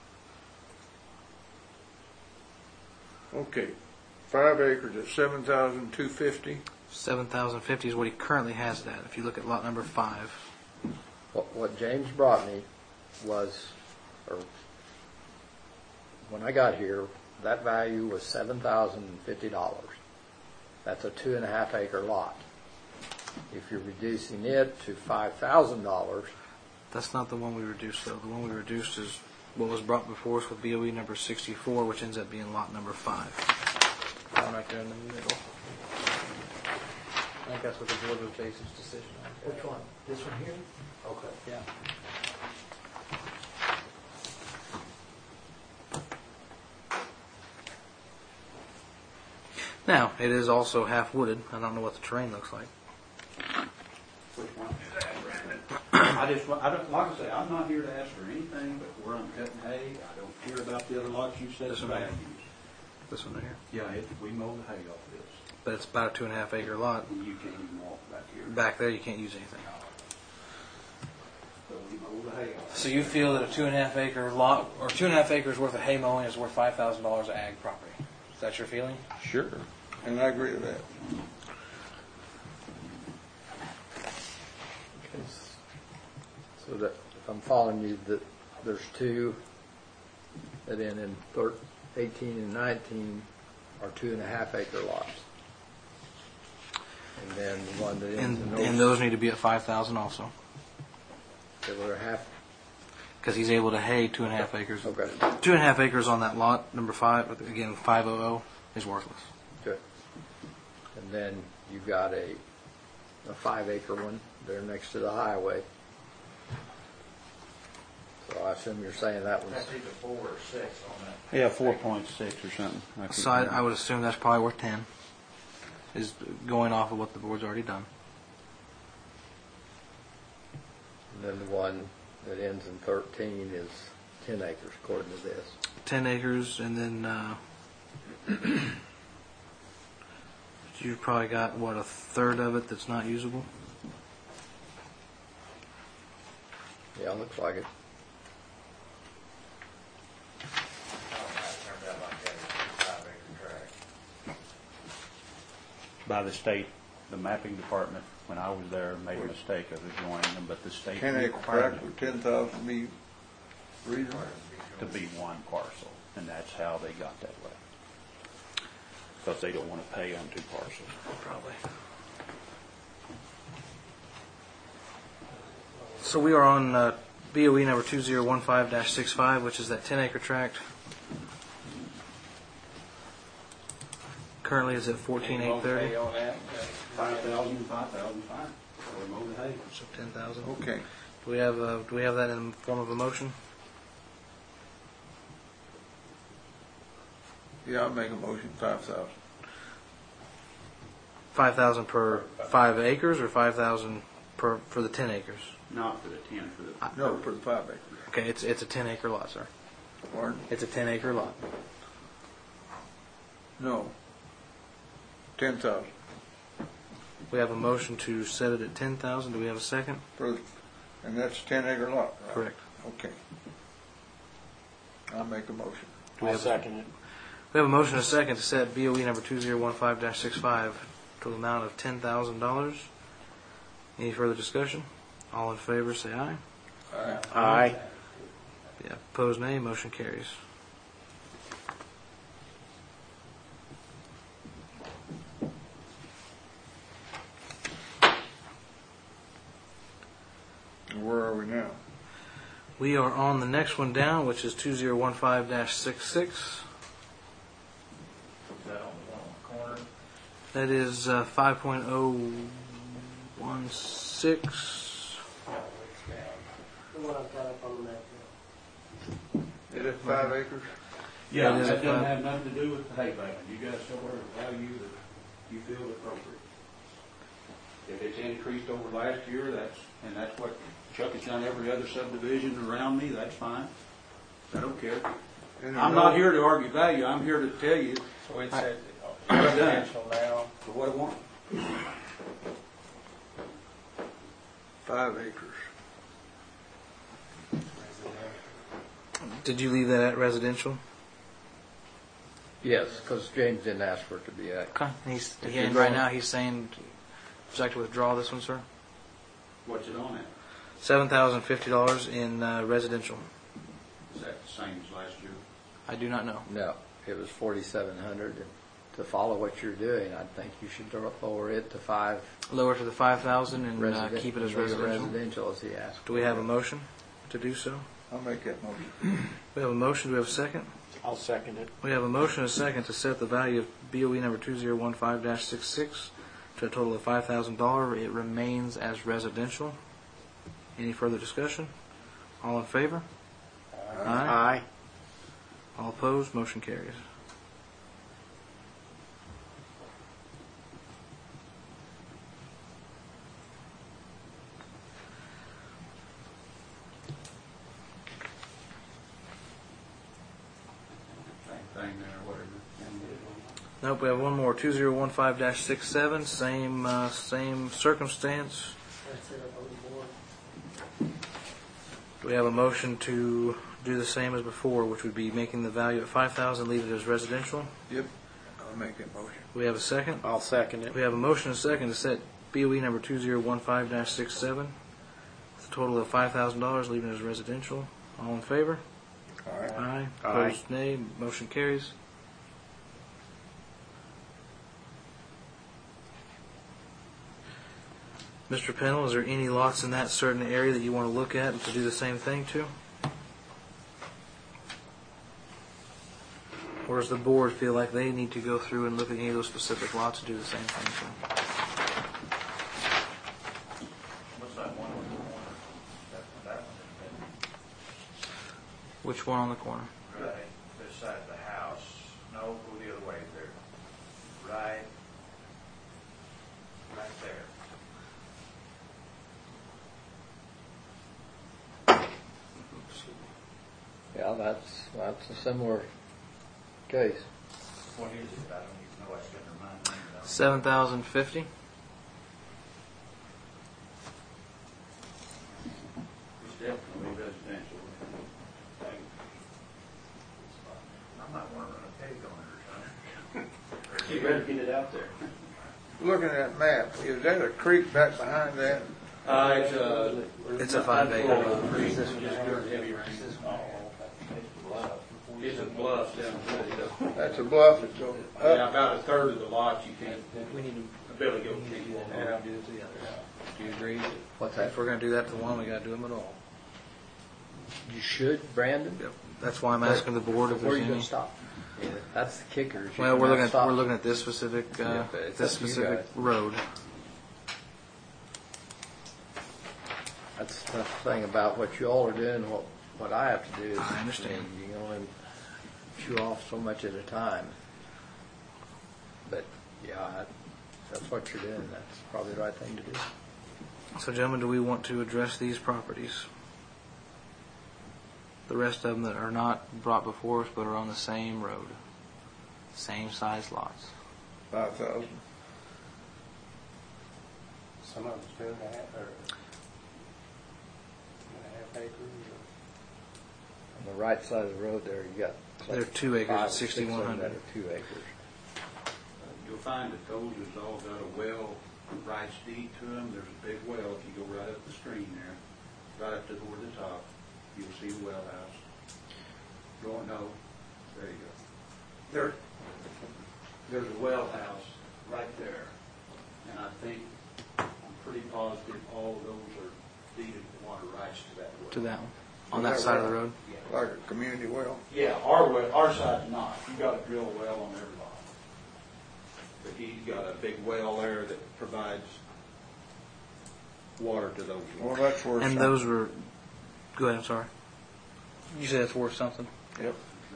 Okay, 5 acres at 7,250. 7,050 is what he currently has it at. If you look at lot number 5. What James brought me was, or when I got here, that value was $7,050. That's a 2.5-acre lot. If you're reducing it to $5,000, That's not the one we reduced, though. The one we reduced is what was brought before us with BOE number 64, which ends up being lot number 5. One right there in the middle. I think that's what the board would base its decision on. Which one? This one here? Okay. Yeah. Now, it is also half wooded. I don't know what the terrain looks like. Which one is that, Brandon? I don't, like I say, I'm not here to ask for anything but where I'm cutting hay. I don't care about the other lots you said This one values. This one right here. Yeah, we mow the hay off this. But it's about a 2.5-acre lot. You can't even walk back here. Back there, you can't use anything. So we mow the hay off. So you feel that a 2.5-acre lot, or 2.5 acres worth of hay mowing is worth $5,000 of ag property? Is that your feeling? Sure. And I agree with that. so that if I'm following you, that there's 2 that end in 18 and 19 are 2.5-acre lots. And then the one that ends in And those need to be at 5,000 also, they were half. because he's able to hay 2.5 acres. Okay, 2.5 acres on that lot number 5, again 500, is worthless. good. And then you've got a 5-acre one there next to the highway. So I assume you're saying that one's. either 4 or 6 on that. Yeah, 4.6 or something. So I would assume that's probably worth 10, is going off of what the board's already done. And then the one that ends in 13 is 10 acres according to this. 10 acres, and then you've probably got, what, a third of it that's not usable? Yeah, looks like it. By the state, the mapping department, when I was there, made a mistake of joining them, but the state 10-acre required tract with 10,000 be reasonable. to be one parcel, and that's how they got that way. Because they don't want to pay on 2 parcels. Probably. So we are on BOE number 2015-65, which is that 10-acre tract. Currently is at 14,830. On that. 5,000, 5,000, fine. Or mow the hay. So 10,000. Okay, Do we have that in the form of a motion? yeah, I'll make a motion, 5,000. 5,000 per 5 acres, or 5,000 for the 10 acres? Not for the 10, for the... No, for the 5 acres. Okay, it's a 10-acre lot, sir. Pardon? It's a 10-acre lot. No. 10,000. We have a motion to set it at 10,000. Do we have a second? And that's a 10-acre lot, right? Correct. Okay. I'll make a motion. Do we I'll have second it. We have a motion and a second to set BOE number 2015-65 to the amount of $10,000. Any further discussion? All in favor, say aye. Aye. Aye. Yeah, opposed, nay. Motion carries. Where are we now? We are on the next one down, which is 2015-66. Is that on the one on the corner? That is 5.016. The one I've got up on the map now. Is it 5 acres? Yeah, That is that a doesn't five. have nothing to do with the hay baling. You guys show where the value that you feel appropriate. If it's increased over last year, that's what Chuck has done every other subdivision around me, that's fine. I don't care. And I'm not here to argue value, I'm here to tell you So it says residential now. for what I want. 5 acres. Did you leave that at residential? Yes, because James didn't ask for it to be at. Okay. If And you're right going- now he's saying, would you like to withdraw this one, sir? What's it on at? $7,050 in residential. Is that the same as last year? I do not know. No, it was 4,700. And to follow what you're doing, I think you should lower it to 5. Lower to the 5,000 and keep it as leave residential. Residential as he asked. Do we have a motion to do so? I'll make that motion. We have a motion. Do we have a second? I'll second it. We have a motion and a second to set the value of BOE number 2015-66 to a total of $5,000. It remains as residential. Any further discussion? All in favor? Aye. All opposed? Motion carries. Same thing there, whatever. Nope, we have one more. 2015-67, same circumstance. That's it up on the board. Do we have a motion to do the same as before, which would be making the value at 5,000, leave it as residential? Yep. I'll make that motion. We have a second. I'll second it. We have a motion and a second to set BOE number 2015-67 with a total of $5,000, leaving it as residential. All in favor? All right. Aye. Aye. Opposed, nay. Motion carries. Mr. Pennell, is there any lots in that certain area that you want to look at and to do the same thing to? Or does the board feel like they need to go through and look at any of those specific lots and do the same thing to? What's that one on the corner? That one Which one on the corner? right this side of the house. No, go the other way there. Right there. Yeah, that's a similar case. What is it? I don't even know. I can't remind me. $7,050. It's definitely residential. I'm not want to run a peg on it or something. You better get it out there. Looking at that map, is that a creek back behind that? It's a 5 acre. Just during heavy rain. It's a bluff down there. That's a bluff that goes Yeah, up. about a third of the lot you can't, We need to barely go. do what we're going to do to the others. Do you agree? What's that? If we're going to do that to one, we got to do them at all. You should, Brandon. Yep. That's why I'm asking the board if Where are there's you any. going to stop? Yeah, that's the kicker. is you Well, we're cannot stop. looking at this specific Yeah, but it's this up to you specific guys. road. That's the thing about what you all are doing. What I have to do is I understand. You can only chew off so much at a time. But yeah, that's what you're doing. That's probably the right thing to do. So, gentlemen, do we want to address these properties? The rest of them that are not brought before us but are on the same road, same size lots. 5,000. Some of them's 2.5 or 2.5 acres. On the right side of the road there, you got. They're 2 acres at 5 or 6 of them 6,100. that are 2 acres. You'll find that those has all got a well rights deed to them. There's a big well, if you go right up the stream there, right up to toward the top, you'll see the well house. Going, no, there you go. There's a well house right there. And I think, I'm pretty positive all of those are deeded water rights to that well. To that one, on that side of the road. Yeah. Like a community well. Yeah, our side's not. You gotta drill a well on every lot. But he's got a big well there that provides water to those Well, wells. that's worth And something. those were, go ahead, I'm sorry. You said it's worth something? Yep.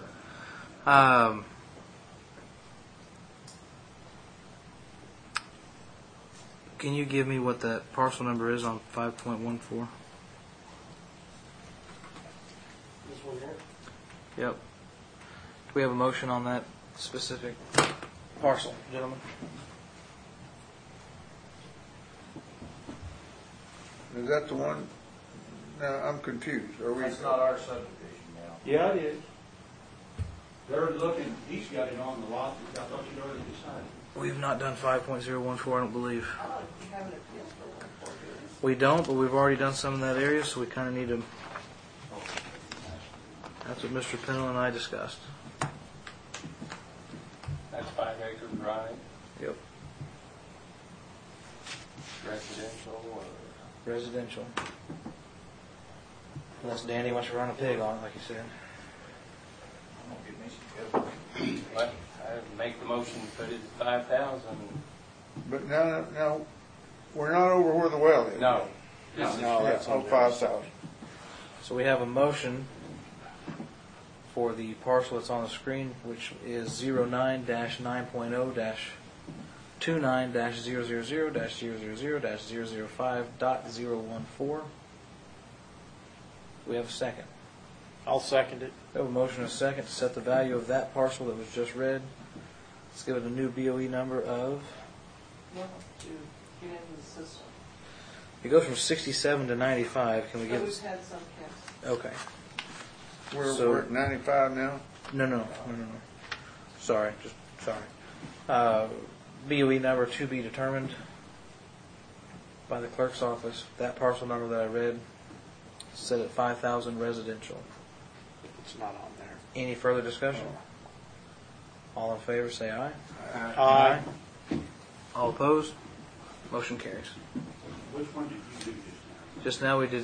Can you give me what that parcel number is on 5.14? This one here? Yep. Do we have a motion on that specific parcel, gentlemen? Is that the one? No, I'm confused. Are we? That's not our subdivision now. Yeah, it is. They're looking, he's got it on the lot, I thought you'd already decided. We've not done 5.014, I don't believe. I don't think you have an appeal for 1 years. We don't, but we've already done some in that area, so we kind of need to. That's what Mr. Pennell and I discussed. That's 5 acres, right? Yep. Residential or? Residential. Unless Danny wants to run a pig on it, like you said. Well, I'd make the motion to put it at 5,000. But no, we're not over where the well is. No. No, that's on the 5,000. So we have a motion for the parcel that's on the screen, which is 09-9.0-29-000-000-005.014. We have a second. I'll second it. We have a motion and a second to set the value of that parcel that was just read. Let's give it a new BOE number of. No, to get into the system. It goes from 67 to 95. Can we So get? we've had some cancel. Okay. We're at 95 now. No. Sorry. BOE number to be determined by the clerk's office. That parcel number that I read set at 5,000 residential. It's not on there. Any further discussion? All in favor, say aye. Aye. All opposed? Motion carries. Which one did you do just now? Just now we did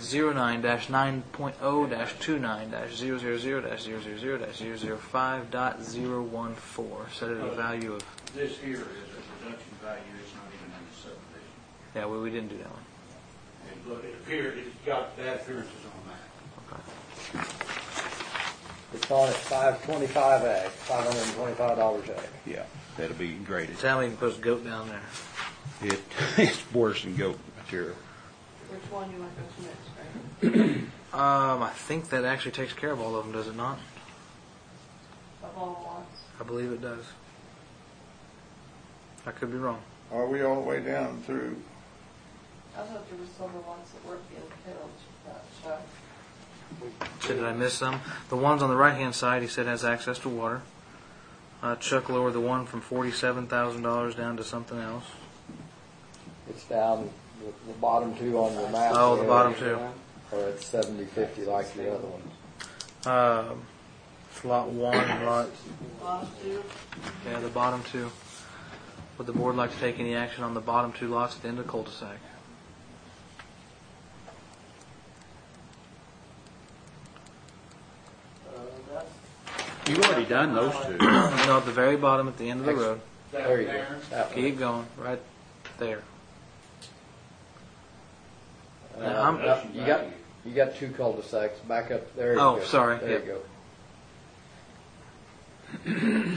09-9.0-29-000-000-005.014. Set it at a value of. This here is a production value, it's not even in the subdivision. Yeah, we didn't do that one. And look, it appears, it's got bad appearances on that. It's on at 525 ag, $525 ag. Yeah, that'll be graded. Tell me you can put a goat down there. It's worse than goat material. Which one you want to go to next, right? I think that actually takes care of all of them, does it not? Of all lots? I believe it does. I could be wrong. Are we all the way down through? I thought there were some of the ones that weren't being killed, Chuck. So did I miss some? The ones on the right-hand side, he said, has access to water. Chuck lowered the one from $47,000 down to something else. It's down, the bottom two on the map. Oh, the there bottom two. Are at 70/50 like the other ones. It's lot one and lot, Bottom two? yeah, the bottom two. Would the board like to take any action on the bottom two lots at the end of the cul-de-sac? That's You've already done those two. No, at the very bottom at the end of the road. There you go. That one. Keep going, right there. You got two cul-de-sacs back up there. You Oh, go. sorry. There Yep. you go.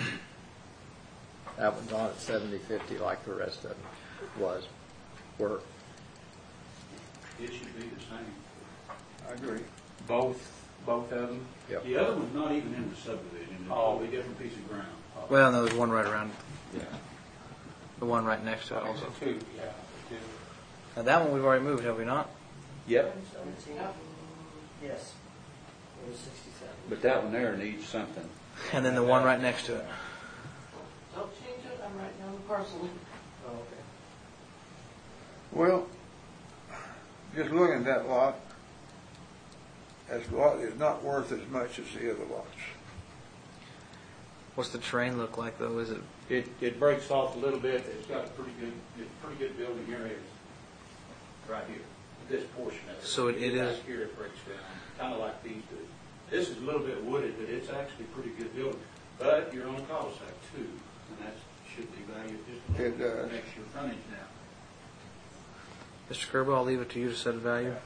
That one's on at 70/50 like the rest of them were. It should be the same. I agree. Both of them? Yep. The other one's not even in the subdivision, it's a totally different piece of ground. Well, no, there's one right around, Yeah. the one right next to it Oh, also. the two, yeah, the two. Now that one we've already moved, have we not? Yep, Yes. It was 67. but that one there needs something. And then the one right next to it. Don't change it, I'm writing down the parcel. Oh, okay. Well, just looking at that lot, that lot is not worth as much as the other lots. What's the terrain look like though? Is it? It breaks off a little bit, it's got a pretty good building area right here. this portion of it. So it You get is- back here, it breaks down, kind of like these do. This is a little bit wooded, but it's actually a pretty good building. But you're on a cul-de-sac too, and that should be valued just a It little bit. does. Makes your frontage down. Mr. Kerbo, I'll leave it to you to set a value.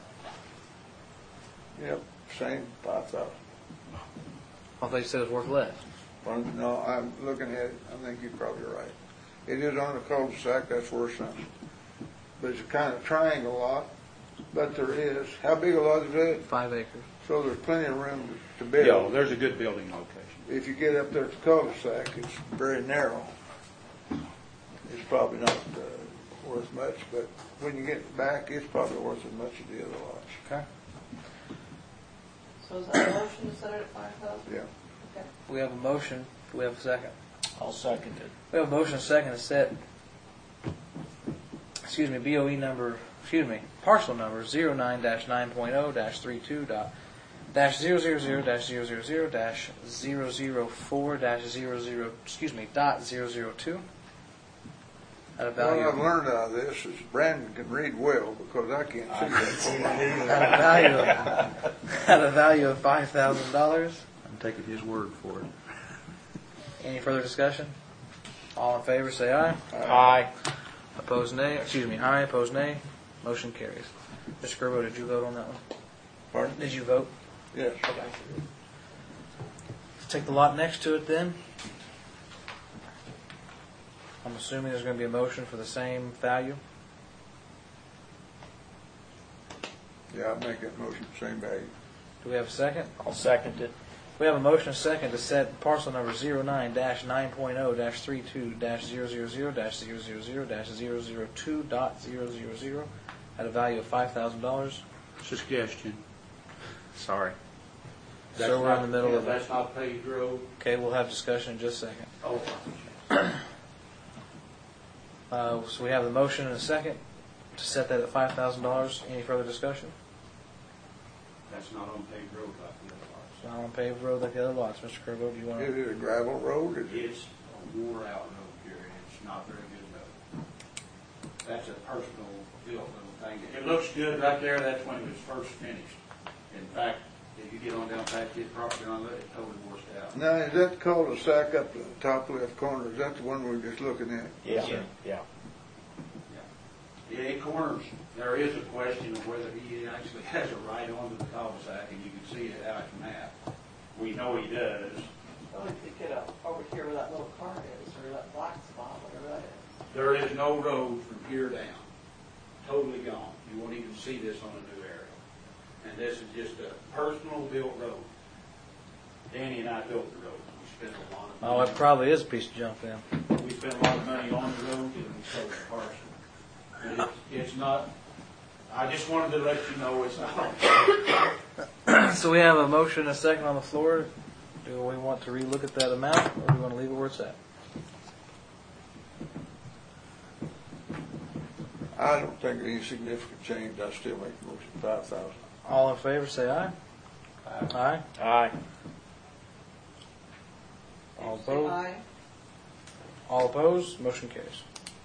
Yep, same, 5,000. I thought you said it was worth less. Well, no, I'm looking at it, I think you're probably right. It is on the cul-de-sac, that's worth something. But it's a kind of triangle lot, but there is, how big a lot is it? 5 acres. So there's plenty of room to Yeah, build. there's a good building location. If you get up there to the cul-de-sac, it's very narrow. It's probably not worth much, but when you get back, it's probably worth as much as the other lots. Okay. So is that a motion to set it at 5,000? Yeah. Okay. We have a motion. Do we have a second? I'll second it. We have a motion and a second to set, BOE number, parcel number 09-9.0-32.000-004-00, at a What value I've learned out of this is Brandon can read well because I can't see that. at a value of $5,000. I'm taking his word for it. Any further discussion? All in favor, say aye. Aye. Opposed, nay. Aye. Opposed, nay. Motion carries. Mr. Gerbo, did you vote on that one? Pardon? Did you vote? Yes. Okay. Let's take the lot next to it then. I'm assuming there's going to be a motion for the same value. Yeah, I'll make that motion, same value. Do we have a second? I'll second it. We have a motion and a second to set parcel number 09-9.0-32-000-002.000 at a value of $5,000. Suggestion. Sorry. That's So we're in not- the middle yeah, of it. That's not paved road. Okay, we'll have discussion in just a second. Oh, So we have the motion and a second to set that at $5,000. Any further discussion? that's not on paved road like the other lots. It's not on paved road like the other lots. Mr. Kerbo, do you want Is to? it a gravel road? Is it? It's a wore-out road, Jerry. It's not very good road. That's a personal built little thing. It looks good right there. That's when it was first finished. In fact, if you get on down past his property on it, it's totally washed out. Now, is that cul-de-sac up the top left corner? Is that the one we were just looking at? Yeah. Yeah. Yeah. Yeah, it corners. There is a question of whether he actually has a right onto the cul-de-sac, and you can see it out of map. We know he does. Oh, if you get up over here where that little car is, or that black spot, whatever that is. There is no road from here down. Totally gone. You won't even see this on a new area. And this is just a personal built road. Danny and I built the road. We spent a lot of money. Oh, it probably is a piece of junk then. We spent a lot of money on the road, and we sold the parcel. And it's not, I just wanted to let you know it's not. So we have a motion and a second on the floor. Do we want to relook at that amount, or do we want to leave it where it's at? I don't think any significant change. I still make the motion 5,000. All in favor, say aye. Aye. Aye. All opposed? Aye. All opposed? Motion carries.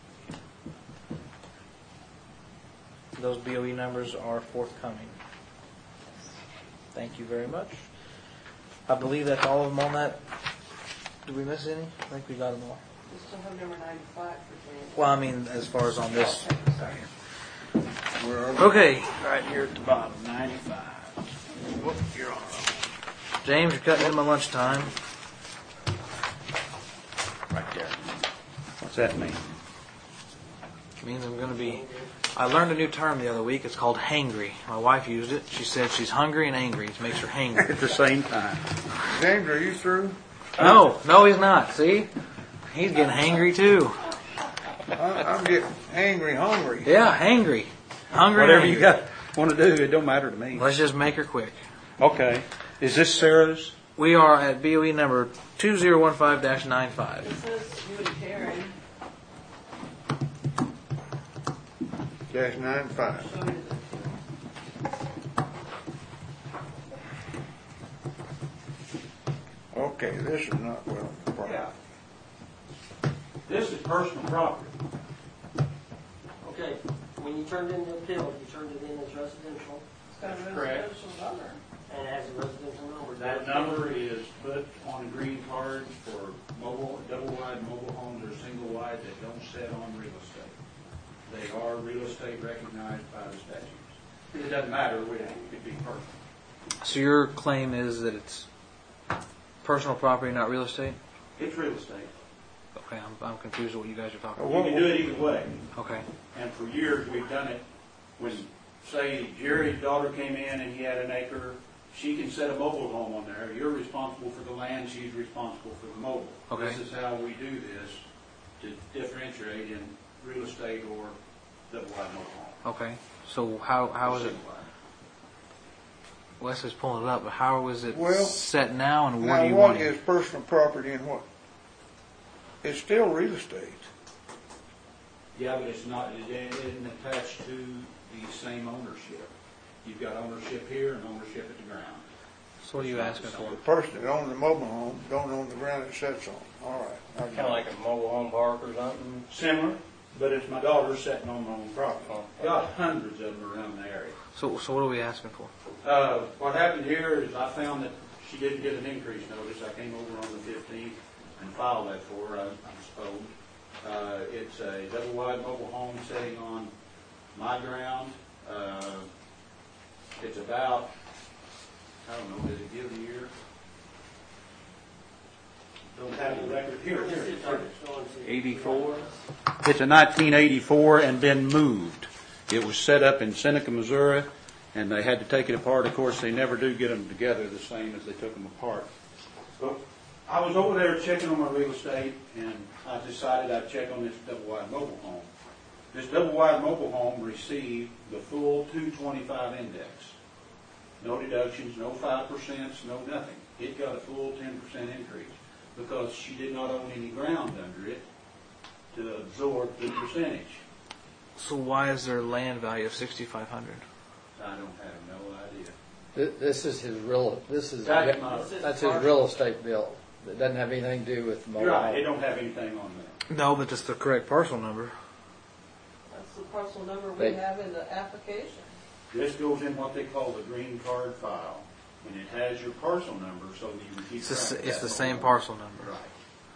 Those BOE numbers are forthcoming. Thank you very much. I believe that's all of them on that. Did we miss any? I think we got them all. We still have number 95 for James. Well, I mean, as far as on this. Where are we? Okay, Right here at the bottom, 95. Whoop, you're on. James, you're cutting into my lunchtime. Right there. What's that mean? It means I'm going to be... I learned a new term the other week. It's called hangry. My wife used it. She said she's hungry and angry. It makes her hangry. At the same time. James, are you through? No, he's not. See? He's getting hangry too. I'm getting angry, hungry. Yeah, hangry. Hungry and Whatever angry. you got, want to do, it don't matter to me. Let's just make her quick. Okay. Is this Sarah's? We are at BOE number 2015-95. It says you and Karen. Dash 95. Show me the Okay, this is not well. Yeah. This is personal property. Okay, when you turned in the appeal, you turned it in as residential, It's got a Correct. residential number. and it has a residential number. That number is put on green cards for mobile, double-wide mobile homes or single-wide that don't sit on real estate. They are real estate recognized by the statutes. It doesn't matter, it could be personal. So your claim is that it's personal property, not real estate? It's real estate. Okay, I'm confused with what you guys are talking You about. can do it either way. Okay. And for years, we've done it when, say, Jerry's daughter came in and he had an acre, she can set a mobile home on there. You're responsible for the land, she's responsible for the mobile. Okay. This is how we do this to differentiate in real estate or double-wide mobile home. Okay. So how is it? Single-wide. Wes is pulling it up, but how is it Well, set now, and what Now, do you what want? is personal property and what? It's still real estate. Yeah, but it's not, it isn't attached to the same ownership. You've got ownership here and ownership at the ground. So what are you asking for? The person that owns the mobile home don't own the ground it sits on. All right. Kind of like a mobile home park or something. Similar, but it's my daughter sitting on my own property. Oh. Got hundreds of them around the area. So what are we asking for? What happened here is I found that she didn't get an increase notice. I came over on the 15th and filed that for her, I'm supposed. It's a double-wide mobile home sitting on my ground. It's about, I don't know, does it give the year? Don't have the record. Here it is. 84? It's a 1984 and been moved. It was set up in Seneca, Missouri, and they had to take it apart. Of course, they never do get them together the same as they took them apart. But I was over there checking on my real estate, and I decided I'd check on this double-wide mobile home. This double-wide mobile home received the full 225 index. No deductions, no 5%, no nothing. It got a full 10% increase because she did not own any ground under it to absorb the percentage. So why is there a land value of $6,500? I don't have no idea. This is his real, That's that's his real estate bill. It doesn't have anything to do with mobile You're right, it home. don't have anything on there. No, but that's the correct parcel number. That's the parcel number we They- have in the application. This goes in what they call the green card file, and it has your parcel number so that you can keep track of It's that the same whole- parcel number. Right.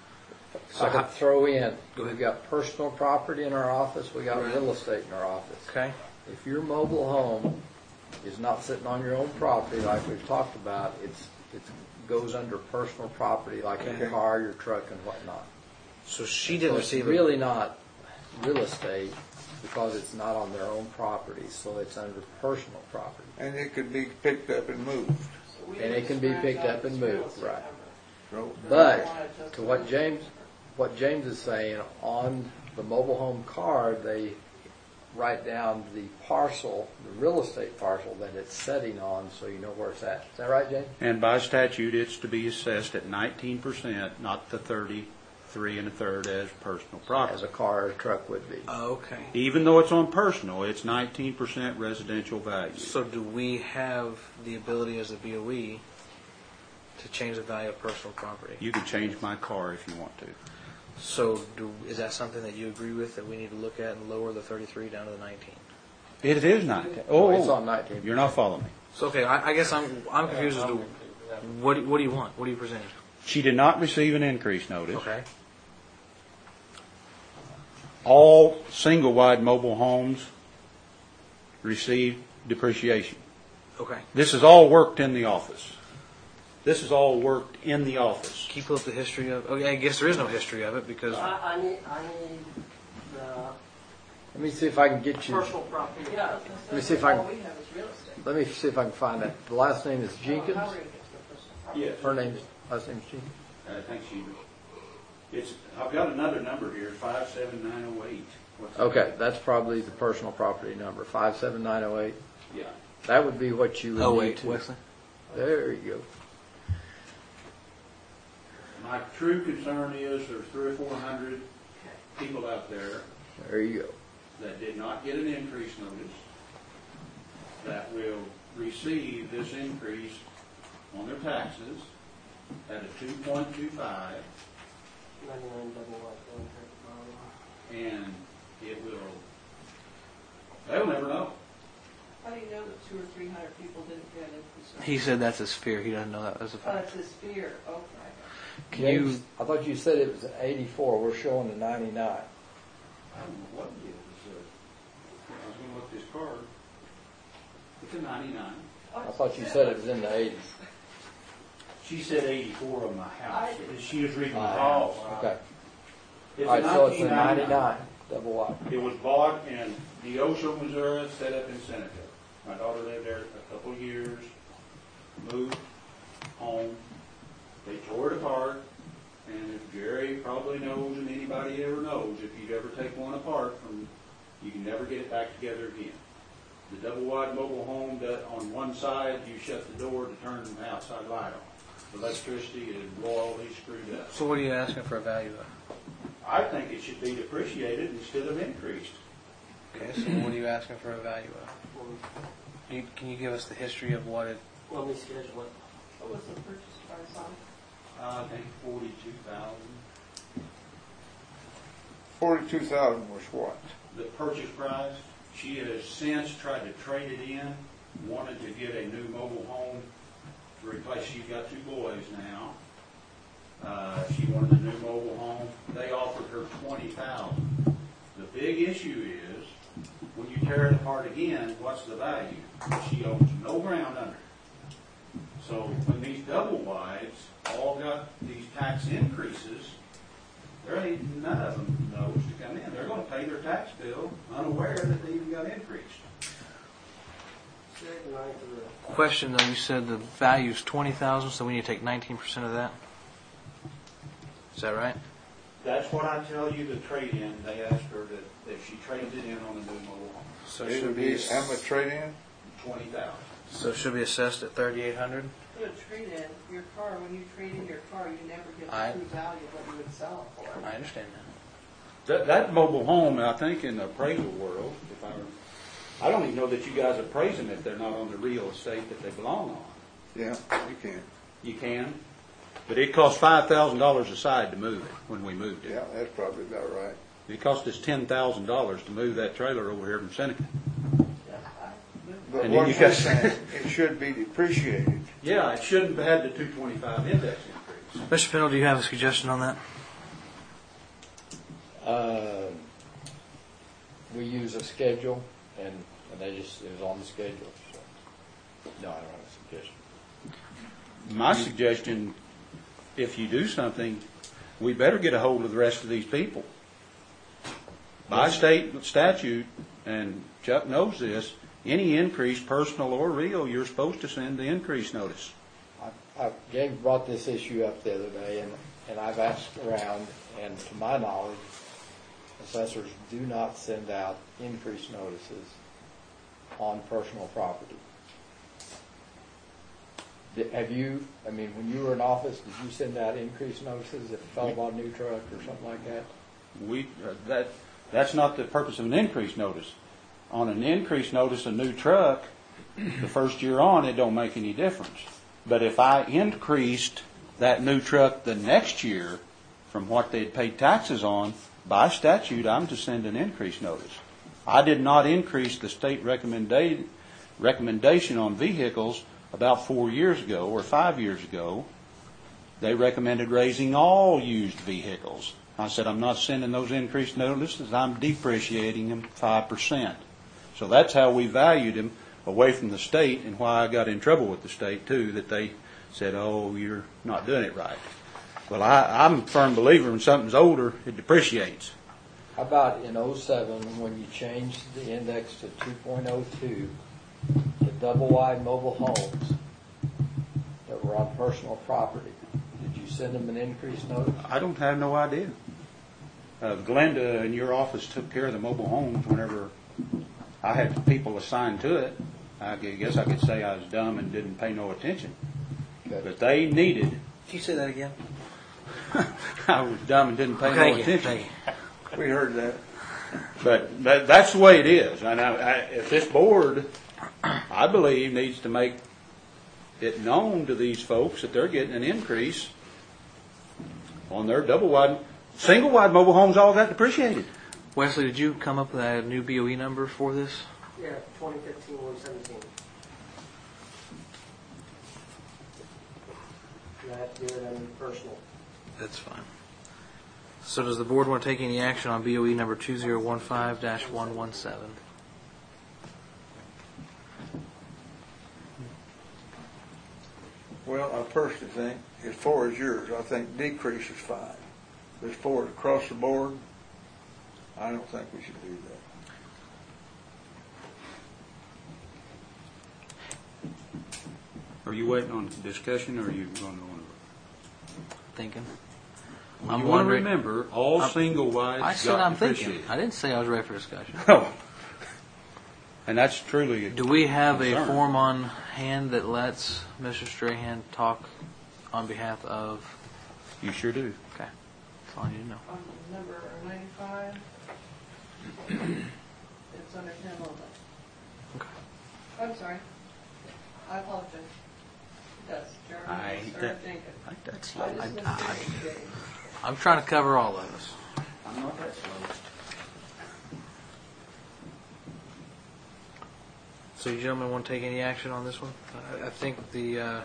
I could throw in, Go ahead. we've got personal property in our office, we got Right. real estate in our office. Okay. If your mobile home is not sitting on your own property like we've talked about, it goes under personal property like your Okay. car, your truck and whatnot. So she So didn't it's receive really not real estate because it's not on their own property, so it's under personal property. And it could be picked up and moved. So we And need it can to be scratch picked out up and this real moved, estate right. number. So But to what James is saying, on the mobile home card, they write down the parcel, the real estate parcel that it's setting on, so you know where it's at. Is that right, James? And by statute, it's to be assessed at 19%, not the 33 1/3 as personal As property. a car or truck would be. Okay. Even though it's on personal, it's 19% residential value. So do we have the ability as a BOE to change the value of personal property? You can change my car if you want to. So is that something that you agree with, that we need to look at and lower the 33 down to the 19? It is 19. Oh, it's on 19. You're not following me. So okay, I guess I'm confused as to what do you want? What are you presenting? She did not receive an increase notice. Okay. All single-wide mobile homes receive depreciation. Okay. This is all worked in the office. This is all worked in the office. Can you pull up the history of? Okay, I guess there is no history of it because. I need the Let me see if I can get you, Personal property, yeah. Let me see if I can- All we have is real estate. let me see if I can find that. The last name is Jenkins. How are you gonna get the personal property? Yes. Her last name's Jenkins. Thanks, Sheila. I've got another number here, 57908. What's that? Okay, that's probably the personal property number, 57908. Yeah. That would be what you would Oh need wait, to. Wesley. There you go. My true concern is there's 300 or 400 people out there There you go. that did not get an increase notice that will receive this increase on their taxes at a 2.25, 99 double wide. and it will They'll never know. How do you know that 200 or 300 people didn't get it? He said that's his fear. He doesn't know that as a Oh, fact. that's his fear, okay. Can you? James, I thought you said it was 84. We're showing the 99. I don't know what it is. I was gonna look this card. It's a 99. I thought you said it was in the 80s. She said 84 on my house. She was reading my Oh, house. okay. It's All a right, so it's a 1999. 99, double wide. It was bought in Neosho, Missouri, set up in Seneca. My daughter lived there a couple of years, moved home. They tore it apart, and if Jerry probably knows, and anybody ever knows, if you ever take one apart, you can never get it back together again. The double wide mobile home, that on one side, you shut the door to turn the outside light on. Electricity is royally screwed up. So what are you asking for a value of? I think it should be depreciated instead of increased. Okay, so what are you asking for a value of? Can you give us the history of what it? Let me schedule it. What was the purchase price on? I think 42,000. 42,000 was what? The purchase price. She has since tried to trade it in, wanted to get a new mobile home to replace. She's got 2 boys now. She wanted a new mobile home. They offered her 20,000. The big issue is when you tear it apart again, what's the value? She owns no ground under it. So when these double wides all got these tax increases, there ain't none of them knows to come in. They're going to pay their tax bill unaware that they even got increased. Question though, you said the value's 20,000, so we need to take 19% of that. Is that right? That's what I tell you. The trade-in. They asked her that if she trades it in on a new mobile home, So It would be, how much trade-in? 20,000. So it should be assessed at 3,800. You would trade in your car, when you trade in your car, you never get I- the true value of what you would sell it for. I understand that. That mobile home, I think, in the appraisal world, I don't even know that you guys appraise them if they're not on the real estate that they belong on. Yeah, you can. You can, but it cost $5,000 a side to move it when we moved it. Yeah, that's probably about right. It cost us $10,000 to move that trailer over here from Seneca. But And what you you're got- saying, it should be depreciated. Yeah, it shouldn't have had the 225 index increase. Mr. Pennell, do you have a suggestion on that? We use a schedule, and it was on the schedule. So. No, I don't have a suggestion. My suggestion, if you do something, we better get a hold of the rest of these people. By state statute, and Chuck knows this, any increase, personal or real, you're supposed to send the increase notice. Gabe brought this issue up the other day, and I've asked around, and to my knowledge, assessors do not send out increase notices on personal property. Have you, when you were in office, did you send out increase notices if you fell bought a new truck or something like that? That's not the purpose of an increase notice. On an increase notice, a new truck, the first year on, it don't make any difference. But if I increased that new truck the next year from what they'd paid taxes on, by statute, I'm to send an increase notice. I did not increase the state recommendation on vehicles about 4 years ago or 5 years ago. They recommended raising all used vehicles. I said, I'm not sending those increased notices. I'm depreciating them 5%. So that's how we valued them away from the state, and why I got in trouble with the state, too, that they said, oh, you're not doing it right. Well, I'm a firm believer when something's older, it depreciates. How about in 07, when you changed the index to 2.02, the double-wide mobile homes that were on personal property, did you send them an increase notice? I don't have no idea. Glenda in your office took care of the mobile homes whenever I had the people assigned to it. I guess I could say I was dumb and didn't pay no attention. Okay. But they needed. Can you say that again? I was dumb and didn't pay no attention. Thank you. We heard that. But that's the way it is. And if this board, I believe, needs to make it known to these folks that they're getting an increase on their double-wide. Single-wide mobile homes all got depreciated. Wesley, did you come up with a new BOE number for this? Yeah, 2015, 117. And I have to do it under personal. That's fine. So does the board want to take any action on BOE number 2015-117? Well, I personally think, as far as yours, I think decrease is fine. But as far as across the board, I don't think we should do that. Are you waiting on discussion, or are you going to want Thinking. to? I'm You want to wondering- remember, all single wides I said got I'm depreciated. thinking. I didn't say I was ready for discussion. Oh. And that's truly a Do we have a concern. form on hand that lets Mr. Strahan talk on behalf of? You sure do. Okay, that's all I need to know. On number 95, it's under him only. Okay. I'm sorry. I apologize. Yes, Jeremy, Sir Jenkins. That's I just missed it. I'm trying to cover all of us. I'm not that slow. So you gentlemen want to take any action on this one? I think the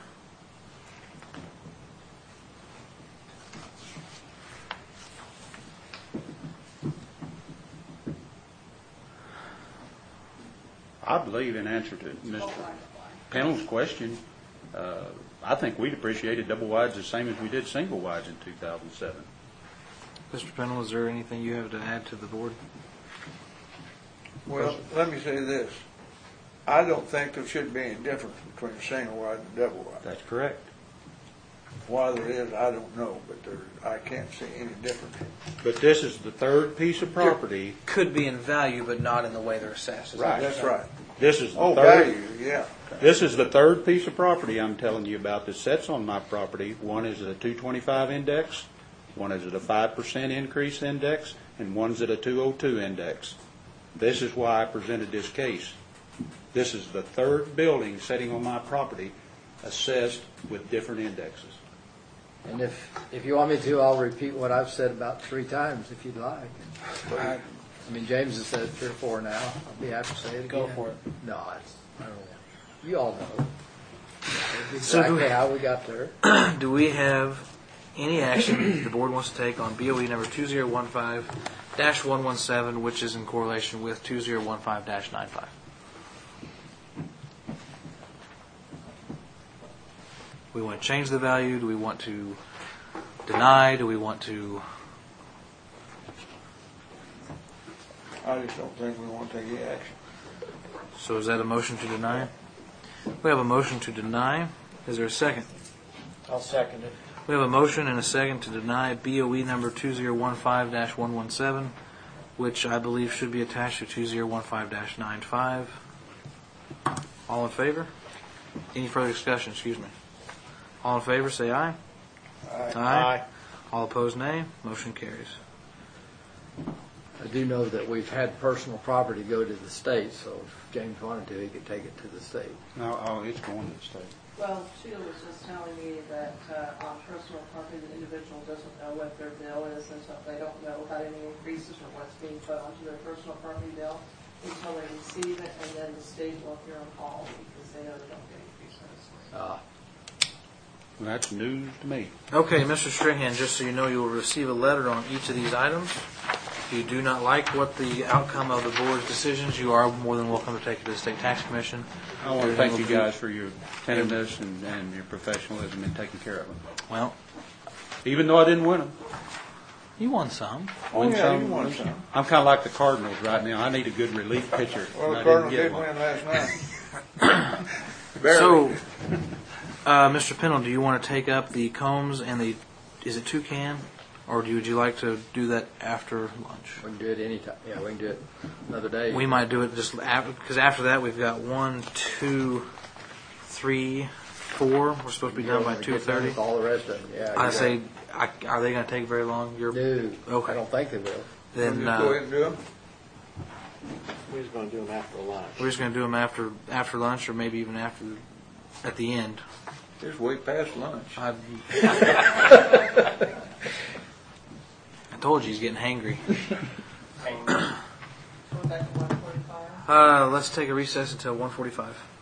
I believe, in answer to Mr. Pennell's question, I think we depreciated double wides the same as we did single wides in 2007. Mr. Pennell, is there anything you have to add to the board? Well, let me say this. I don't think there should be any difference between a single wide and a double wide. That's correct. Why there is, I don't know, but there, I can't see any difference. But this is the third piece of property. Could be in value, but not in the way they're assessed. Right. That's right. This is the Oh, third. value, yeah. This is the third piece of property I'm telling you about that sits on my property. One is at a 225 index, one is at a 5% increase index, and one's at a 202 index. This is why I presented this case. This is the third building sitting on my property assessed with different indexes. And if you want me to, I'll repeat what I've said about 3 times if you'd like. I mean, James has said it 3 or 4 now. I'll be happy to say it again. Go for it. No, I don't know. You all know. So do Exactly we- how we got there. Do we have any action the board wants to take on BOE number 2015-117, which is in correlation with 2015-95? We want to change the value? Do we want to deny? Do we want to? I just don't think we want to take any action. So is that a motion to deny? We have a motion to deny. Is there a second? I'll second it. We have a motion and a second to deny BOE number 2015-117, which I believe should be attached to 2015-95. All in favor? Any further discussion? Excuse me. All in favor, say aye. Aye. All opposed, nay. Motion carries. I do know that we've had personal property go to the state, so if James wanted to, he could take it to the state. No, it's going to the state. Well, Sheila was just telling me that on personal property, the individual doesn't know what their bill is, and so they don't know about any increases or what's being put onto their personal property bill until they receive it, and then the state will appear on call because they know they don't get increases. Well, that's news to me. Okay, Mr. Strahan, just so you know, you will receive a letter on each of these items. If you do not like what the outcome of the board's decisions, you are more than welcome to take it to the State Tax Commission. I want to thank you guys for your attentiveness and your professionalism in taking care of them. Well, Even though I didn't win them. you won some. Oh, yeah, you won some. I'm kind of like the Cardinals right now. I need a good relief pitcher. Well, and the I Cardinals didn't did get one. win last night. Barely. So, Mr. Pennell, do you want to take up the Combs and the, is it Toucan? Or would you like to do that after lunch? We can do it anytime. Yeah, we can do it another day. We might do it just after, because after that we've got 1, 2, 3, 4. We're supposed to be done by Get done with 2:30. all the rest of them, yeah. I you're say, right. are they going to take very long? No, Okay. I don't think they will. Then Just go ahead and do them. We're just going to do them after lunch. we're just going to do them after lunch, or maybe even after at the end. Just way past lunch. I told you he's getting hangry. Going back to 145? Let's take a recess until 1:45.